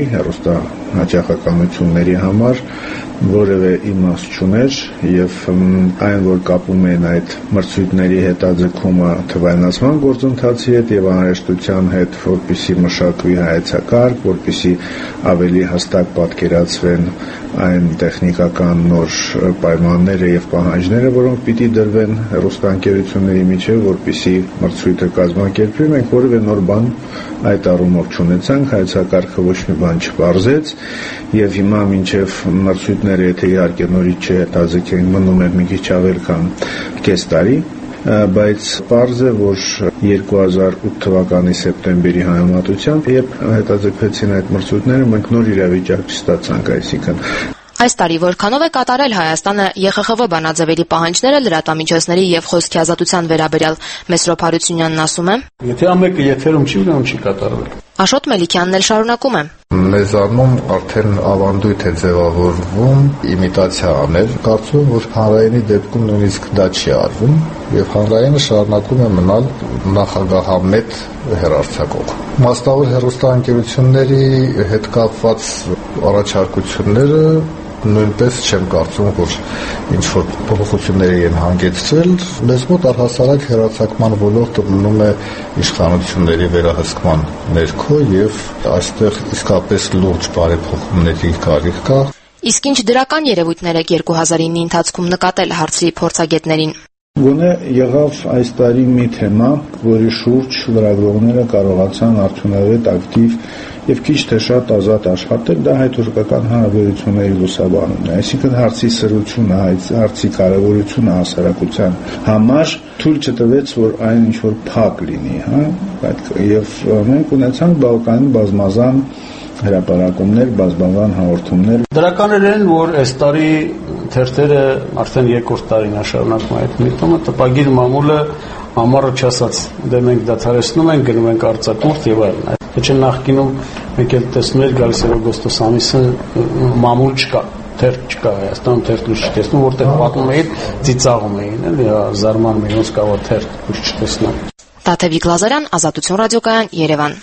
հեռուստահաճախականությունների համար որևէ իմաստ չուներ եւ այն, որ կապում են այդ մրցույթների հետաձգումը թվայնացման գործընթացի հետ եւ անհրաժեշտության հետ, որպեսզի մշակվի հայեցակարգ, որպեսզի ավելի հստակ պատկերացվեն այն տեխնիկական նոր պայմանները եւ պահանջները, որոնք պիտի դրվեն հեռուստաընկերությունների միջեւ, որպեսզի մրցույթը կազմակերպվի, մենք որևէ նոր բան այդ առումով չունեցանք, հայեցակարգը ոչ մի բան չբարձեց եւ հիմա մինչեւ մրցույթները, եթե իհարկե նորից չհետաձգեն, մնում է մի քիչ ավել քան կես տարի, բայց պարզ է, որ երկու հազար ութ թվականի սեպտեմբերի համեմատությամբ, երբ հետաձգվեցին այդ մրցույթները, մենք նոր իրավիճակ չստացանք, այսինքն Այս տարի որքանով է կատարել Հայաստանը Ե Խ Խ Վ բանաձևերի պահանջները լրատվամիջոցների եւ խոսքի ազատության վերաբերյալ։ Մեսրոպ Հարությունյանն ասում է. Եթե ամեկը եթերում չի, ուրեմն չի կատարվել։ Աշոտ Մելիքյանն էլ շարունակում է. Մեզանում արդեն ավանդույթ է ձևավորվում իմիտացիա անել, կարծում եմ, որ հանրայինի դեպքում նույնիսկ դա չի արվում եւ հանրայինը շարունակում է մնալ նախագահամետ հեռարձակող։ Մասնավոր հեռուստաընկերությունների հետ կապված առաջարկությունները նույնպես չեմ կարծում, որ ինչ-որ փոփոխությունների են հանգեցրել։ Մեզ մոտ առհասարակ հեռարձակման ոլորտը մնում է իշխանությունների վերահսկման ներքո եւ այստեղ իսկապես լուրջ բարեփոխումների կարիք կա։ Իսկ ինչ դրական երևույթներ եք երկու հազար ինի ընթացքում նկատել, հարցրի փորձագետներին։ Գոնե եղավ այս տարի մի թեմա, որի շուրջ լրագրողները կարողացան արդյունավետ, ակտիվ եւ քիչ թե շատ ազատ աշխատել, դա հայ-թուրքական հարաբերությունների լուսաբանումն է, այսինքն հարցի սրությունը, հարցի կարևորությունը հասարակության համար թույլ չտվեց, որ այն ինչ-որ փակ լինի, հա, եւ մենք ունեցանք բավականին բազմազան հրապարակումներ, բազմազան հաղորդումներ։ Դրականներ են, որ այս տարի թերթերը արդեն երկրորդ տարին աշարունակում այդ միտումը, տպագիր մամուլը ամառը չասած, դե մենք դադարեցնում ենք, գնում ենք արձակուրդ եւ այլն։ Թե չէ նախկինում մենք էլ տեսնում ենք գալիս էր օգոստոս ամիսը մամուլ չկա, թերթ չկա Հայաստանում, թերթ լույս չտեսնում, որտեղ պատմում էին, ծիծաղում էին, էլի, զարմանում էին, ոնց կա թերթ լույս չտեսնում։ Տաթևիկ Լազարյան, Ազատություն ռադիոկայան, Երևան։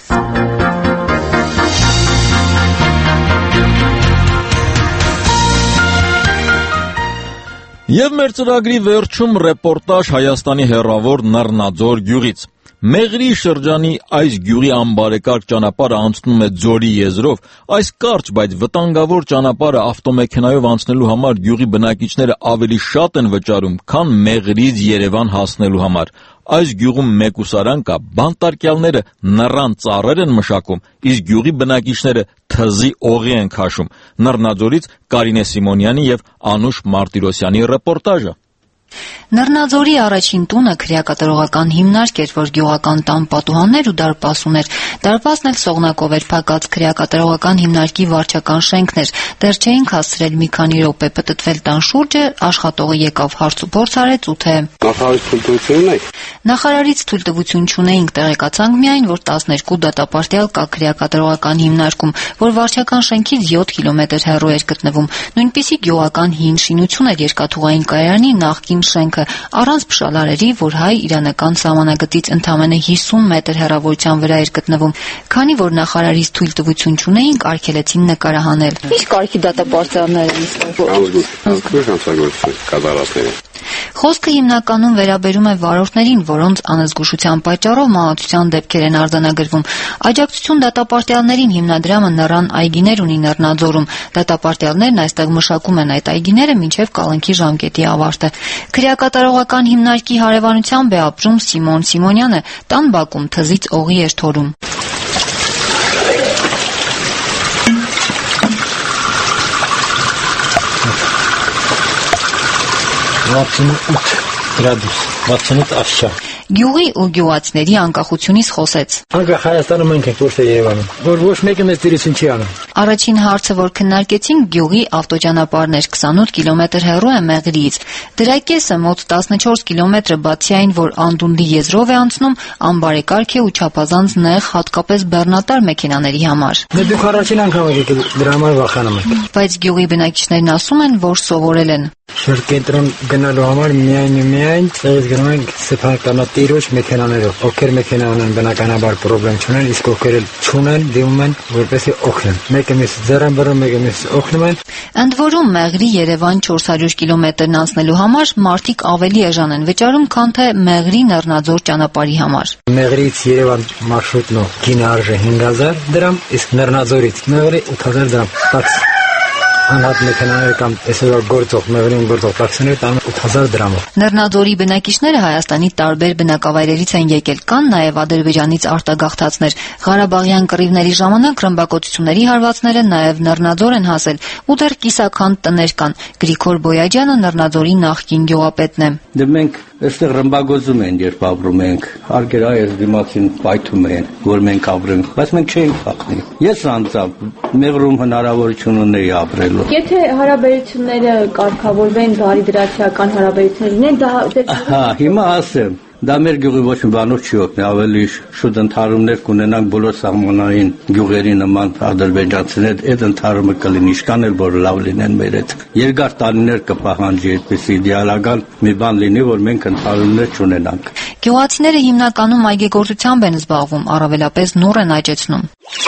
Եվ մեր ծրագրի վերջում ռեպորտաժ Հայաստանի հեռավոր Նռնաձոր գյուղից։ Մեղրի շրջանի այս գյուղի անբարեկարգ ճանապարհը անցնում է Ձորի եզրով, այս կարճ, բայց վտանգավոր ճանապարհը ավտոմեքենայով անցնելու համար գյուղի բնակիչները ավելի շատ են վճարում, քան Մեղրից Երևան հասնելու համար։ Այս գյուղում մեկուսարան կա, բանտարկյալները նռան ծառեր են մշակում, իսկ գյուղի բնակիչները թզի օղի են քաշում։ Նռնաձորից Կարինե Սիմոնյանի եւ Անուշ Մարտիրոսյանի ռեպորտաժը։ Նռնաձորի առաջին տունը քրեակատարողական հիմնարկ էր, որ գյուղական տան պատուհաններ ու դարպաս ուներ։ Դարպասն էլ սողնակով էր փակած, քրեակատարողական հիմնարկի վարչական շենքն էր։ Դեռ չէինք հասցրել մի քանի րոպե պտտվել տան շուրջը, աշխատողը եկավ հարց ու փորձ արեց ու թե Նախարարից թույլտվություն ունեք։ Նախարարից թույլտվություն չունեինք, տեղեկացանք միայն, որ տասներկու դատապարտյալ կա քրեակատարողական հիմնարկում, որ վարչական շենքից յոթ կիլոմետր հեռու էր գտնվում։ Նույնպիսի գյուղական հին շինություն էր երկաթուղային կայարանի նախկին շենքը, առանց փշալարերի, որ հայ իրանական սահմանագծից ընդամենը հիսուն մետր հեռավորության վրա էր գտնվում։ Քանի որ նախարարից թույլտվություն չունեինք, արգելեցին նկարահանել։ Իսկ կարգի դատապարտյալներ են Խոսքը հիմնականում վերաբերում է վարորդներին, որոնց անզգուշության պատճառով մահացության դեպքեր են արձանագրվում։ Աջակցություն դատապարտյալներին հիմնադրամը Նռան այգիներ ունի Նռնաձորում։ Դատապարտյալներն այստեղ մշակում են այդ այգիները մինչև կալանքի ժամկետի ավարտը։ Քրեակատարողական հիմնարկի հարևանությամբ է ապրում Սիմոն Սիմոնյանը, տան բակում թզից օղի էր թորում։ վաթսունութ գրադուս, վաթսունութ աշճան։ Գյուղի ու գյուղացիների անկախությունից խոսեց։ Անկախ Հայաստանը մենք ենք որտե Երևանում, որ ոչ մեկը մեզ դիրություն չի անում։ Առաջին հարցը, որ քննարկեցինք, գյուղի ավտոճանապարհն էր, քսանութ կիլոմետր հեռու է Մեղրիից։ Դրա կեսը մոտ տասնչորս կիլոմետրը բացի այն, որ անդունդի եզրով է անցնում, անբարեկարգ է ու չափազանց նեղ, հատկապես բեռնատար մեքենաների համար։ Դուք առաջին անգամ եք դրա համար վախենում եք։ Բայց գյուղի բնակիչներն ասում են, որ սովորել են։ Շրջենտրոն գնալու համար միայն ու միայն ցույց գնում ենք սեփականատիրոջ մեքենաներով, ովքեր մեքենա ունեն բնականաբար խնդրեմ չունեն, իսկ ովքեր չունեն դիմում են որպեսզի օգնեն։ Մեկը մեզ ձեռան բռնում, մեկը մեզ օգնում են։ Ընդ որում Մեղրի Երևան չորս հարյուր կիլոմետրն անցնելու համար մարդիկ ավելի էժան են վճարում, քան թե Մեղրի Նռնաձոր ճանապարհի համար։ Մեղրից Երևան մարշրուտն գինը արժե հինգ հազար դրամ, իսկ Նռնաձորից Մեղրի ութ հազար դրամ տաքսի։ Անհատ մեքենաներ կամ այսօր գործող Մեղրիում գործող տաքսիներ տանում ութ հազար դրամով։ Նռնաձորի բնակիչները Հայաստանի տարբեր բնակավայրերից են եկել, կան նաև Ադրբեջանից արտագաղթածներ։ Ղարաբաղյան կռիվների ժամանակ ռմբակոծությունների հարվածները նաև Նռնաձոր են հասել, ու դեռ կիսաքանդ տներ կան։ Գրիգոր Բոյաջյանը Նռնաձորի նախկին գյուղապետն է։ Դե մենք այստեղ ռմբակոծում են, երբ ապրում ենք, արգեր այս դիմացին պայթում են, որ մենք ապրենք, բայց մենք չէինք փախնի։ Ես անձամբ Մեղրում հնարավորություն ունեի ապրելու։ Եթե հարաբերությունները կարգավորվեն, բարիդրացիական հարաբերություններ լինեն, դա հա, հիմա ասեմ, դա մեր գյուղի ոչ մի բանով չի օգնի, ավելի շուտ ընդհարումներ կունենանք բոլոր սահմանային գյուղերի նման ադրբեջանցիներ, այդ ընդհարումը կլինի, ինչքան էլ որ լավ լինեն մեր հետ։ Երկար տարիներ կպահանջի այդպիսի իդեալական մի բան լինի, որ մենք ընդհարումներ չունենանք։ Գյուղացիները հիմնականում այգեգործությամբ են զբաղվում, առավելապես նուռ են աճեցնում։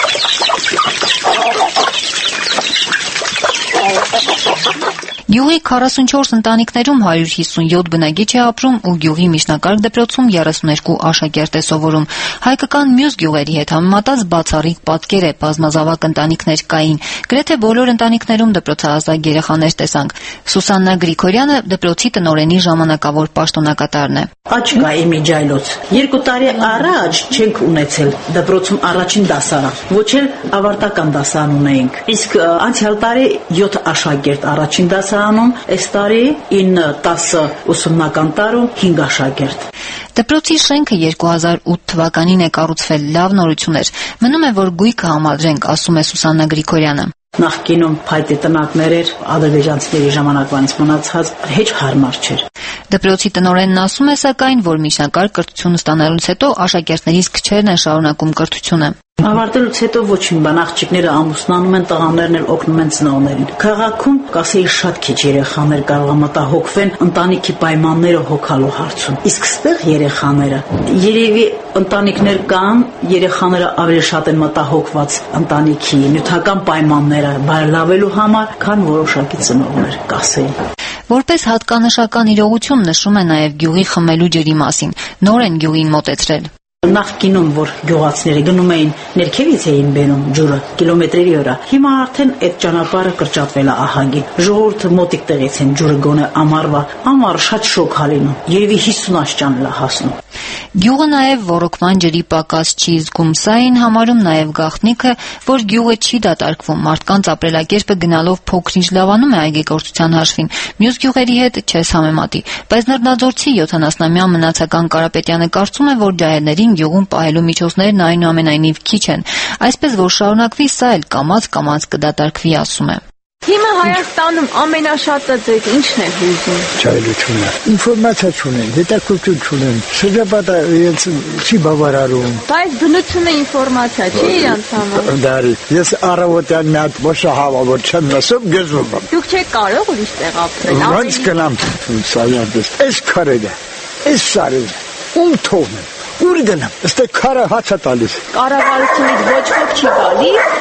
Գյուղի քառասունչորս ընտանիքներում հարյուր հիսունյոթ բնակիչ է ապրում ու գյուղի միջնակարգ դպրոցում երեսուներկու աշակերտ է սովորում։ Հայկական մյուս գյուղերի հետ համեմատած բացառիկ պատկեր է, բազմազավակ ընտանիքներ կային։ Գրեթե բոլոր ընտանիքներում դպրոցահասակ երեխաներ տեսանք։ Սուսաննա Գրիգորյանը դպրոցի տնօրենի ժամանակավոր պաշտոնակատարն է։ Աչկա իմիջայլոց։ Երկու տարի առաջ չենք ունեցել դպրոցում առաջին դասարան, ոչ էլ ավարտական դասարան ունեինք։ Իսկ անցյալ տարի յոթ աշակերտ առաջին դասարանում, այս տարի ինը տասը ուսումնական տարում հինգ աշակերտ։ Դպրոցի շենքը երկու հազար ութ թվականին է կառուցվել, լավ նորություն էր։ Մնում է, որ գույքը համադրենք, ասում է Սուսաննա Գրիգորյանը։ Նախկինում փայտե տնակներ էր, ադրբեջանցիների ժամանակվանից մնացած, հեչ հարմար չէր։ Դպրոցի տնօրենն ասում է սակայն, որ միջնակարգ կրթություն ստանալուց հետո աշակերտներից քչերն են շարունակում կրթությունը։ Ավարտելուց հետո ոչինչ բան, աղջիկները ամուսնանում են, տղաներն էլ օգնում են ծնողներին։ Քաղաքում կասեի շատ քիչ երեխաներ կարող է մտահոգվեն ընտանիքի պայմանները հոգալու հարցում։ Իսկ ստեղ երեխաները երևի ընտանիքներ կան, երեխաները ավելի շատ են մտահոգված ընտանիքի նյութական պայմանները բարելավելու համար, քան որոշակի ծնողներ, կասեի։ Որպես հատկանշական իրողություն նշում է նաև գյուղի խմելու ջրի մասին։ Նոր են գյուղին մոտեցրել։ Նախկինում, որ գյուղացիները գնում էին ներքևից էին բերում ջուրը կիլոմետրերի վրա, հիմա արդեն այդ ճանապարհը կրճատվել է ահագին։ Ժողովուրդը մոտիկ տեղից են ջուրը գոնե ամառվա, ամառը շատ շոգ է լինում, երևի հիսուն աշճան է հասնում։ Գյուղը նաև ոռոգման ջրի պակաս չի զգում, սա այն համարում նաև գաղտնիքը, որ գյուղը չի դատարկվում, մարդկանց ապրելակերպը գնալով փոքր-ինչ լավանում է այգեգործության հաշվին, մյուս գյուղերի հետ չես համեմատի, բայց Նռնաձորցի յոթանասնամյա Մնացական Կարապետյանը կարծում է, որ ջահելներին գյուղում պահելու միջոցներն այնուամենայնիվ քիչ են, այսպես որ շարունակվի սա էլ կամաց-կամաց կդատարկվի, ասում է։ Հիմա Հայաստանում ամենաշատը ձեզ ինչն է հուզում։ Ճայլությունը, ինֆորմացիա չունեն, հետաքրքրություն չունեն, շրջապատը իրենց չի բավարարում։ Բայց բնությունը ինֆորմացիա չի իրանց համար։ Դարի, ես առավոտյան մի հատ ոչահավա որ չեմ լսում, գեզում եմ։ Դուք չեք կարող ուրիշ տեղ ապրել։ Ոնց գնամ, սայանպես, այս քարերը, այս սարերը, ում թողնեմ, ուր գնամ, ըստե քարը հաց է տալիս։ Կառավարությունից ոչ ոք չի գալիս։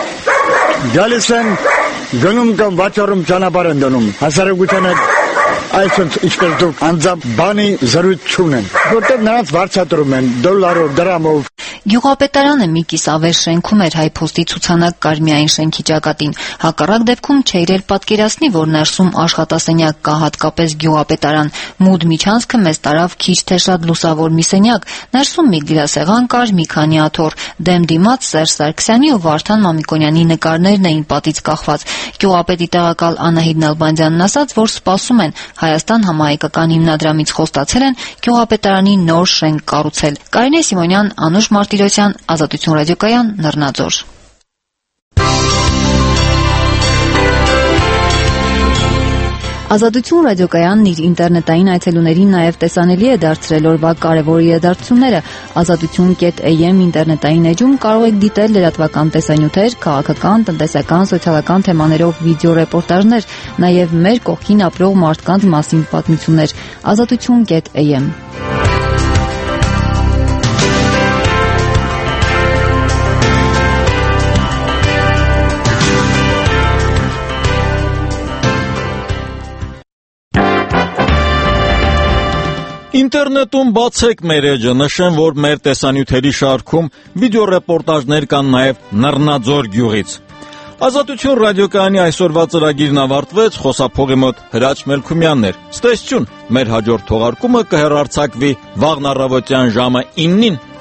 Գալիս են գնում կամ վաճառում ճանապարհ են դնում։ Հասարակությանը այսօր ինչպես դուք անձամբ բանի զրույց չունեն, որտեղ նրանց վարձատրում են դոլարով, դրամով։ Գյուղապետարանը մի կիսավեր շենքում էր, հայ փոստի ցուցանակ կար միայն շենքի ճակատին։ Հակառակ դեպքում չէր էլ պատկերացնի, որ ներսում աշխատասենյակ կա, հատկապես գյուղապետարան։ Մուդ միջանցքը մեզ տարավ քիչ թե շատ լուսավոր մի սենյակ, ներսում մի գրասեղան կար, մի քանի աթոռ, դեմ դիմաց Սերժ Սարգսյանի ու Վարդան Մամիկոնյանի նկարներն էին պատից կախված։ Գյուղապետի տեղակալ Անահիտ Նալբանդյանն ասաց, որ սպասում են, Հայաստան համահայկական հիմնադրամից խոստացել են գյուղապետարանի նոր շենք կառուցել։ Կարինե Սիմոնյան, Անուշ Մարտիրոսյան, Ազատություն ռադիոկայան, Նռնաձոր։ Ազատություն ռադիոկայանն իր ինտերնետային այցելուներին նաև տեսանելի է դարձրել օրվա կարևոր իրադարձությունները։ Ազատություն կետ էյ էմ ինտերնետային էջում կարող եք դիտել լրատվական տեսանյութեր, քաղաքական, տնտեսական, սոցիալական թեմաներով վիդեո ռեպորտաժներ, նաև մեր կողքին ապրող մարդկանց մասին պատմություններ։ Ազատություն կետ էյ էմ Ինտերնետում բացեք մեր էջը, նշեմ, որ մեր տեսանյութերի շարքում վիդեո ռեպորտաժներ կան նաև Նռնաձոր գյուղից։ Ազատություն ռադիոկայանի այսօրվա ծրագիրն ավարտվեց, խոսափողի մոտ Հրաչ Մելքումյանն էր։ Ստեսություն, մեր հաջորդ թողարկումը կհեռարձակվի վաղն առավոտյան ժամը իննին։